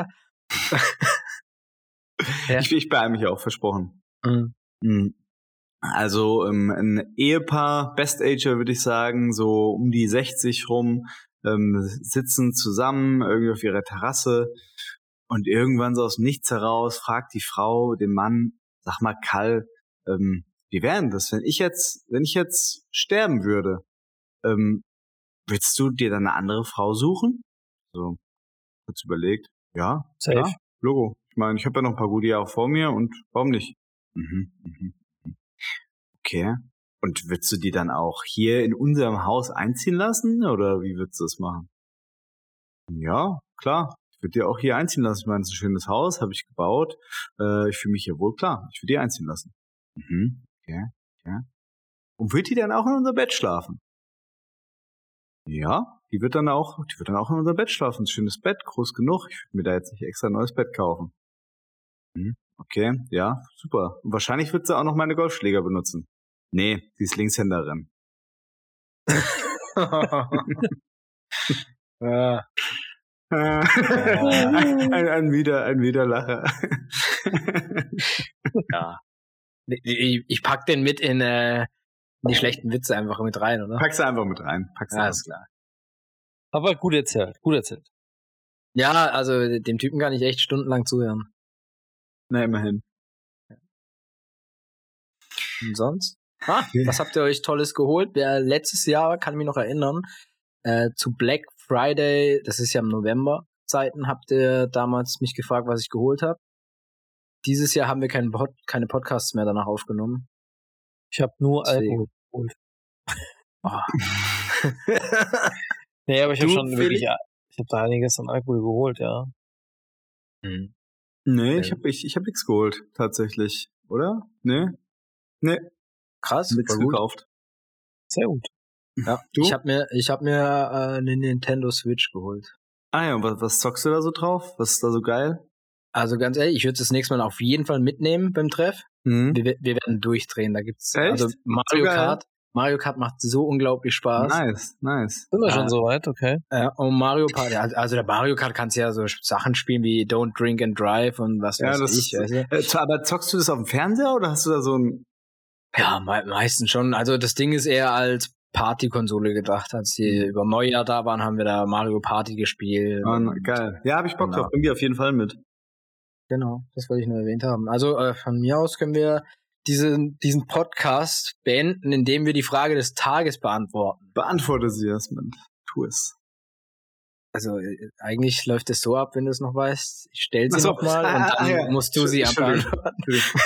Ja. Ich, ich beeile mich auch, versprochen. Mhm. Mhm. Also ähm, ein Ehepaar, Best Ager würde ich sagen, so um die sechzig rum, ähm, sitzen zusammen irgendwie auf ihrer Terrasse und irgendwann so aus dem Nichts heraus fragt die Frau den Mann, sag mal Karl, ähm, wie wäre denn das, wenn ich jetzt, wenn ich jetzt sterben würde? Ähm, willst du dir dann eine andere Frau suchen? So, kurz überlegt, ja, Safe. klar, Logo. Ich meine, ich habe ja noch ein paar gute Jahre vor mir und warum nicht? Mhm, mhm. Okay. Und würdest du die dann auch hier in unserem Haus einziehen lassen? Oder wie würdest du das machen? Ja, klar. Ich würde die auch hier einziehen lassen. Ich meine, es ist ein schönes Haus, habe ich gebaut. Äh, ich fühle mich hier wohl klar. Ich würde die einziehen lassen. Mhm. Okay, okay. Und wird die dann auch in unser Bett schlafen? Ja, die wird dann auch, die wird dann auch in unser Bett schlafen. Ein schönes Bett, groß genug. Ich würde mir da jetzt nicht extra ein neues Bett kaufen. Mhm. Okay, ja, super. Und wahrscheinlich wird sie auch noch meine Golfschläger benutzen. Nee, sie ist Linkshänderin. Ja. ein, ein, wieder, ein Widerlacher. Ja. Ich, ich pack den mit in, äh, in die schlechten Witze einfach mit rein, oder? Pack's einfach mit rein. Pack's Ja, einfach. ist klar. Aber gut erzählt, gut erzählt. Ja, also dem Typen kann ich echt stundenlang zuhören. Na, immerhin. Und sonst? Ah, was habt ihr euch Tolles geholt? Ja, letztes Jahr, kann ich mich noch erinnern, äh, zu Black Friday, das ist ja im November Zeiten, habt ihr damals mich gefragt, was ich geholt habe. Dieses Jahr haben wir keinen Pod- keine Podcasts mehr danach aufgenommen. Ich habe nur Deswegen. Alkohol geholt. Oh. Nee, aber ich habe Du, schon Felix? wirklich, ich habe da einiges an Alkohol geholt, ja. Hm. Nee, ich hab, ich, ich hab nichts geholt, tatsächlich. Oder? Nee? Nee, Krass, nichts voll gut. gekauft. Sehr gut. Ja, Du? ich habe mir, ich hab mir äh, eine Nintendo Switch geholt. Ah ja, und was, was zockst du da so drauf? Was ist da so geil? Also ganz ehrlich, ich würde das nächste Mal auf jeden Fall mitnehmen beim Treff. Mhm. Wir, wir werden durchdrehen. Da gibt's Echt? also Mario So geil. Kart. Mario Kart macht so unglaublich Spaß. Nice, nice. Sind wir Ah. schon soweit, okay. Ja, und Mario Kart, ja, also der Mario Kart kannst ja so Sachen spielen wie Don't Drink and Drive und was Ja, weiß das ich. ist, Weißt du? äh, z- aber zockst du das auf dem Fernseher oder hast du da so ein... Ja, me meistens schon. Also das Ding ist eher als Partykonsole gedacht. Als die über Neujahr da waren, haben wir da Mario Party gespielt. Oh, Und geil. Ja, habe ich Bock Genau. drauf. Bring die auf jeden Fall mit. Genau, das wollte ich nur erwähnt haben. Also äh, von mir aus können wir diesen, diesen Podcast beenden, indem wir die Frage des Tages beantworten. Beantworte sie erstmal. Tu es. Also äh, eigentlich läuft es so ab, wenn du es noch weißt. Ich stelle sie Ach so. nochmal Ah, und ah, dann ja. musst du sie Entschuldigung. beantworten.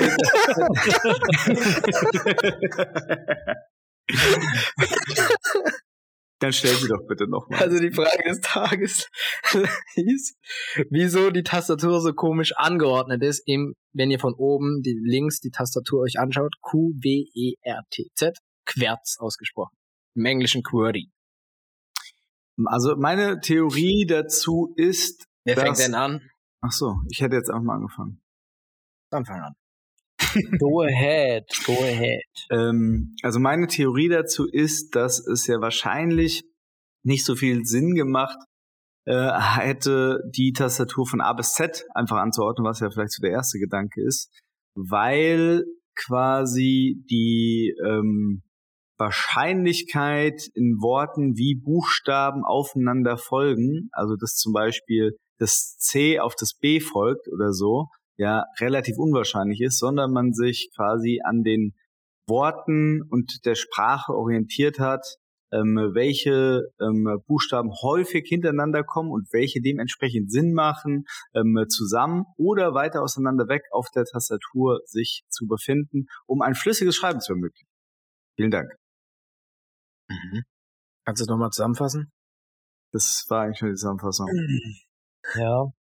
Dann stell sie doch bitte nochmal. Also die Frage des Tages hieß, wieso die Tastatur so komisch angeordnet ist, eben, wenn ihr von oben die, links die Tastatur euch anschaut, Q W E R T Z, Querz ausgesprochen. Im Englischen QWERTY. Also meine Theorie dazu ist, Wer dass... fängt denn an? Ach so, ich hätte jetzt einfach mal angefangen. Dann fang an. Go ahead, go ahead. Ähm, also meine Theorie dazu ist, dass es ja wahrscheinlich nicht so viel Sinn gemacht äh, hätte, die Tastatur von A bis Z einfach anzuordnen, was ja vielleicht so der erste Gedanke ist, weil quasi die ähm, Wahrscheinlichkeit in Worten wie Buchstaben aufeinander folgen, also dass zum Beispiel das C auf das B folgt oder so, ja, relativ unwahrscheinlich ist, sondern man sich quasi an den Worten und der Sprache orientiert hat, ähm, welche ähm, Buchstaben häufig hintereinander kommen und welche dementsprechend Sinn machen, ähm, zusammen oder weiter auseinander weg auf der Tastatur sich zu befinden, um ein flüssiges Schreiben zu ermöglichen. Vielen Dank. Mhm. Kannst du es nochmal zusammenfassen? Das war eigentlich schon die Zusammenfassung. Ja.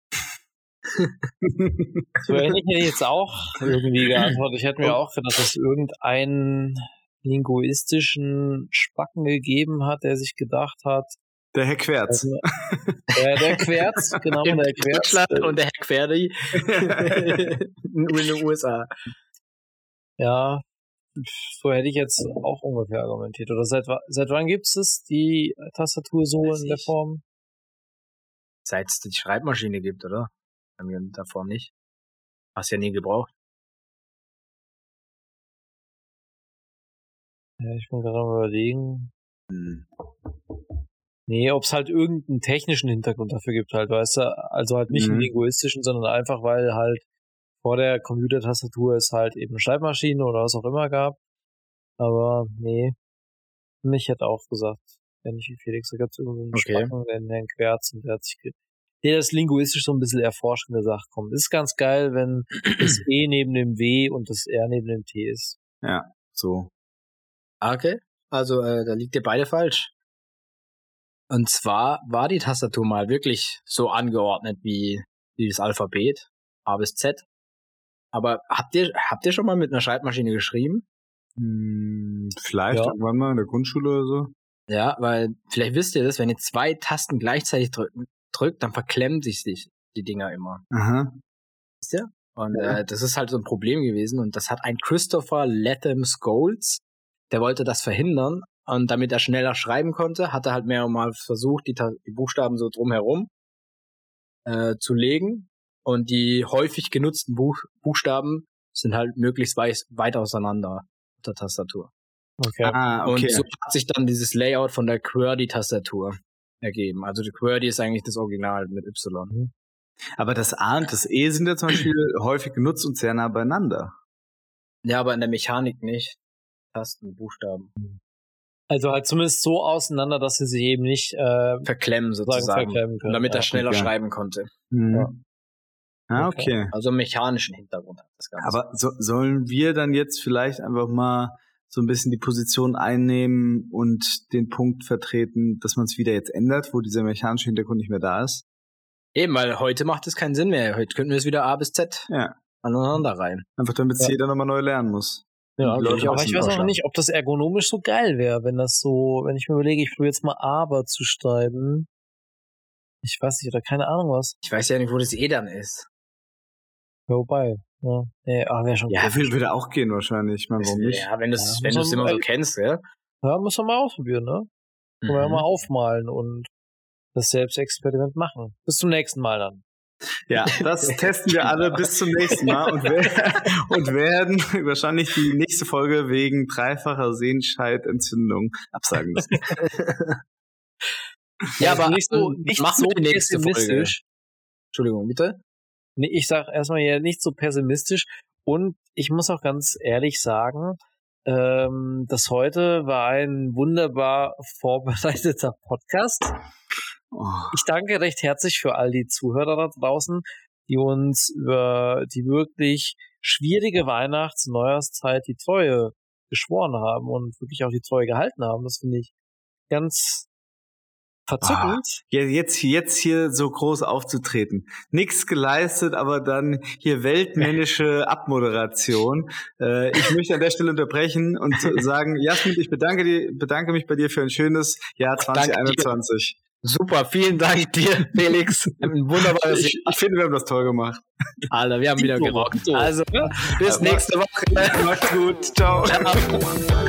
So ähnlich hätte ich jetzt auch irgendwie geantwortet. Ich hätte mir auch gedacht, dass es irgendeinen linguistischen Spacken gegeben hat, der sich gedacht hat, Der Herr Querz. also, der, der Querz, genau, In der Querz. Deutschland und der Herr Querdi in den U S A. Ja, so hätte ich jetzt auch ungefähr argumentiert. Oder seit, wa- seit wann gibt es die Tastatur so Weiß in der ich. Form? Seit es die Schreibmaschine gibt, oder? Haben wir davor nicht. Hast ja nie gebraucht. Ja, ich bin gerade am überlegen. Hm. Nee, ob es halt irgendeinen technischen Hintergrund dafür gibt halt, weißt du? Also halt nicht Mhm. einen linguistischen, sondern einfach, weil halt vor der Computertastatur es halt eben Schreibmaschine oder was auch immer gab. Aber nee, mich hätte auch gesagt, wenn nicht wie Felix, da gab es irgendeinen Okay. Spacken, den Herrn Querz, und der hat sich, ge- der das linguistisch so ein bisschen erforscht und gesagt, komm, ist ganz geil, wenn das E neben dem W und das R neben dem T ist. Ja, so. Ah, okay. Also, äh, da liegt ihr beide falsch. Und zwar war die Tastatur mal wirklich so angeordnet wie, wie das Alphabet, A bis Z. Aber habt ihr, habt ihr schon mal mit einer Schreibmaschine geschrieben? Hm, vielleicht Ja. irgendwann mal in der Grundschule oder so. Ja, weil vielleicht wisst ihr das, wenn ihr zwei Tasten gleichzeitig drücken, drückt, dann verklemmen sich die, die Dinger immer. Aha. Wisst ihr? Und Ja. äh, das ist halt so ein Problem gewesen. Und das hat ein Christopher Latham Scholes, der wollte das verhindern. Und damit er schneller schreiben konnte, hat er halt mehrmals versucht, die, Ta- die Buchstaben so drumherum äh, zu legen und die häufig genutzten Buch Buchstaben sind halt möglichst weit, weit auseinander auf der Tastatur. Okay. Ah, okay. Und so hat sich dann dieses Layout von der QWERTY-Tastatur ergeben. Also die QWERTY ist eigentlich das Original mit Y. Aber das A und das E sind ja zum Beispiel häufig genutzt und sehr nah beieinander. Ja, aber in der Mechanik nicht. Tasten, Buchstaben. Also halt zumindest so auseinander, dass sie sich eben nicht äh, Verklemmen sozusagen. verklemmen können. Damit ja. er schneller okay. schreiben konnte. Mhm. Ja. Ah, Okay. okay. Also mechanischen Hintergrund hat das Ganze. Aber so, sollen wir dann jetzt vielleicht einfach mal so ein bisschen die Position einnehmen und den Punkt vertreten, dass man es wieder jetzt ändert, wo dieser mechanische Hintergrund nicht mehr da ist? Eben, weil heute macht es keinen Sinn mehr. Heute könnten wir es wieder A bis Z Ja. aneinander rein. Einfach damit es Ja. jeder nochmal neu lernen muss. Ja, Die Leute aber wissen ich weiß auch noch vorschlagen. nicht, ob das ergonomisch so geil wäre, wenn das so, wenn ich mir überlege, ich probiere jetzt mal aber zu schreiben. Ich weiß nicht, oder keine Ahnung was. Ich weiß ja nicht, wo das E dann ist. Ja, wobei. Ja, nee, ah, wäre schon Ja, komisch. würde, würde auch gehen wahrscheinlich. Ich meine, warum nicht? Ja, wenn du es Ja, wenn muss du's man- immer so kennst, ja. Ja, muss man mal ausprobieren, ne? Können wir ja Mhm. mal aufmalen und das Selbstexperiment machen. Bis zum nächsten Mal dann. Ja, das testen wir alle bis zum nächsten Mal und, wer- und werden wahrscheinlich die nächste Folge wegen dreifacher Sehenscheidentzündung absagen müssen. Ja, aber nicht so, ähm, nicht machen so wir die nächste Folge. pessimistisch. Entschuldigung, bitte? Nee, ich sag erstmal hier nicht so pessimistisch und ich muss auch ganz ehrlich sagen, ähm, das heute war ein wunderbar vorbereiteter Podcast. Oh, Ich danke recht herzlich für all die Zuhörer da draußen, die uns über die wirklich schwierige Weihnachts- und Neujahrszeit die Treue geschworen haben und wirklich auch die Treue gehalten haben. Das finde ich ganz verzückend. ja, jetzt, jetzt hier so groß aufzutreten. Nichts geleistet, aber dann hier weltmännische Abmoderation. Äh, ich möchte an der Stelle unterbrechen und sagen, Jasmin, ich bedanke, dir, bedanke mich bei dir für ein schönes Jahr zwanzig einundzwanzig. Super, vielen Dank dir, Felix. Ein wunderbares Ich, ich finde, wir haben das toll gemacht. Alter, wir haben wieder Dito, gerockt. Dito. Also, bis Ja, nächste Woche. Macht's gut. Ciao. Ciao.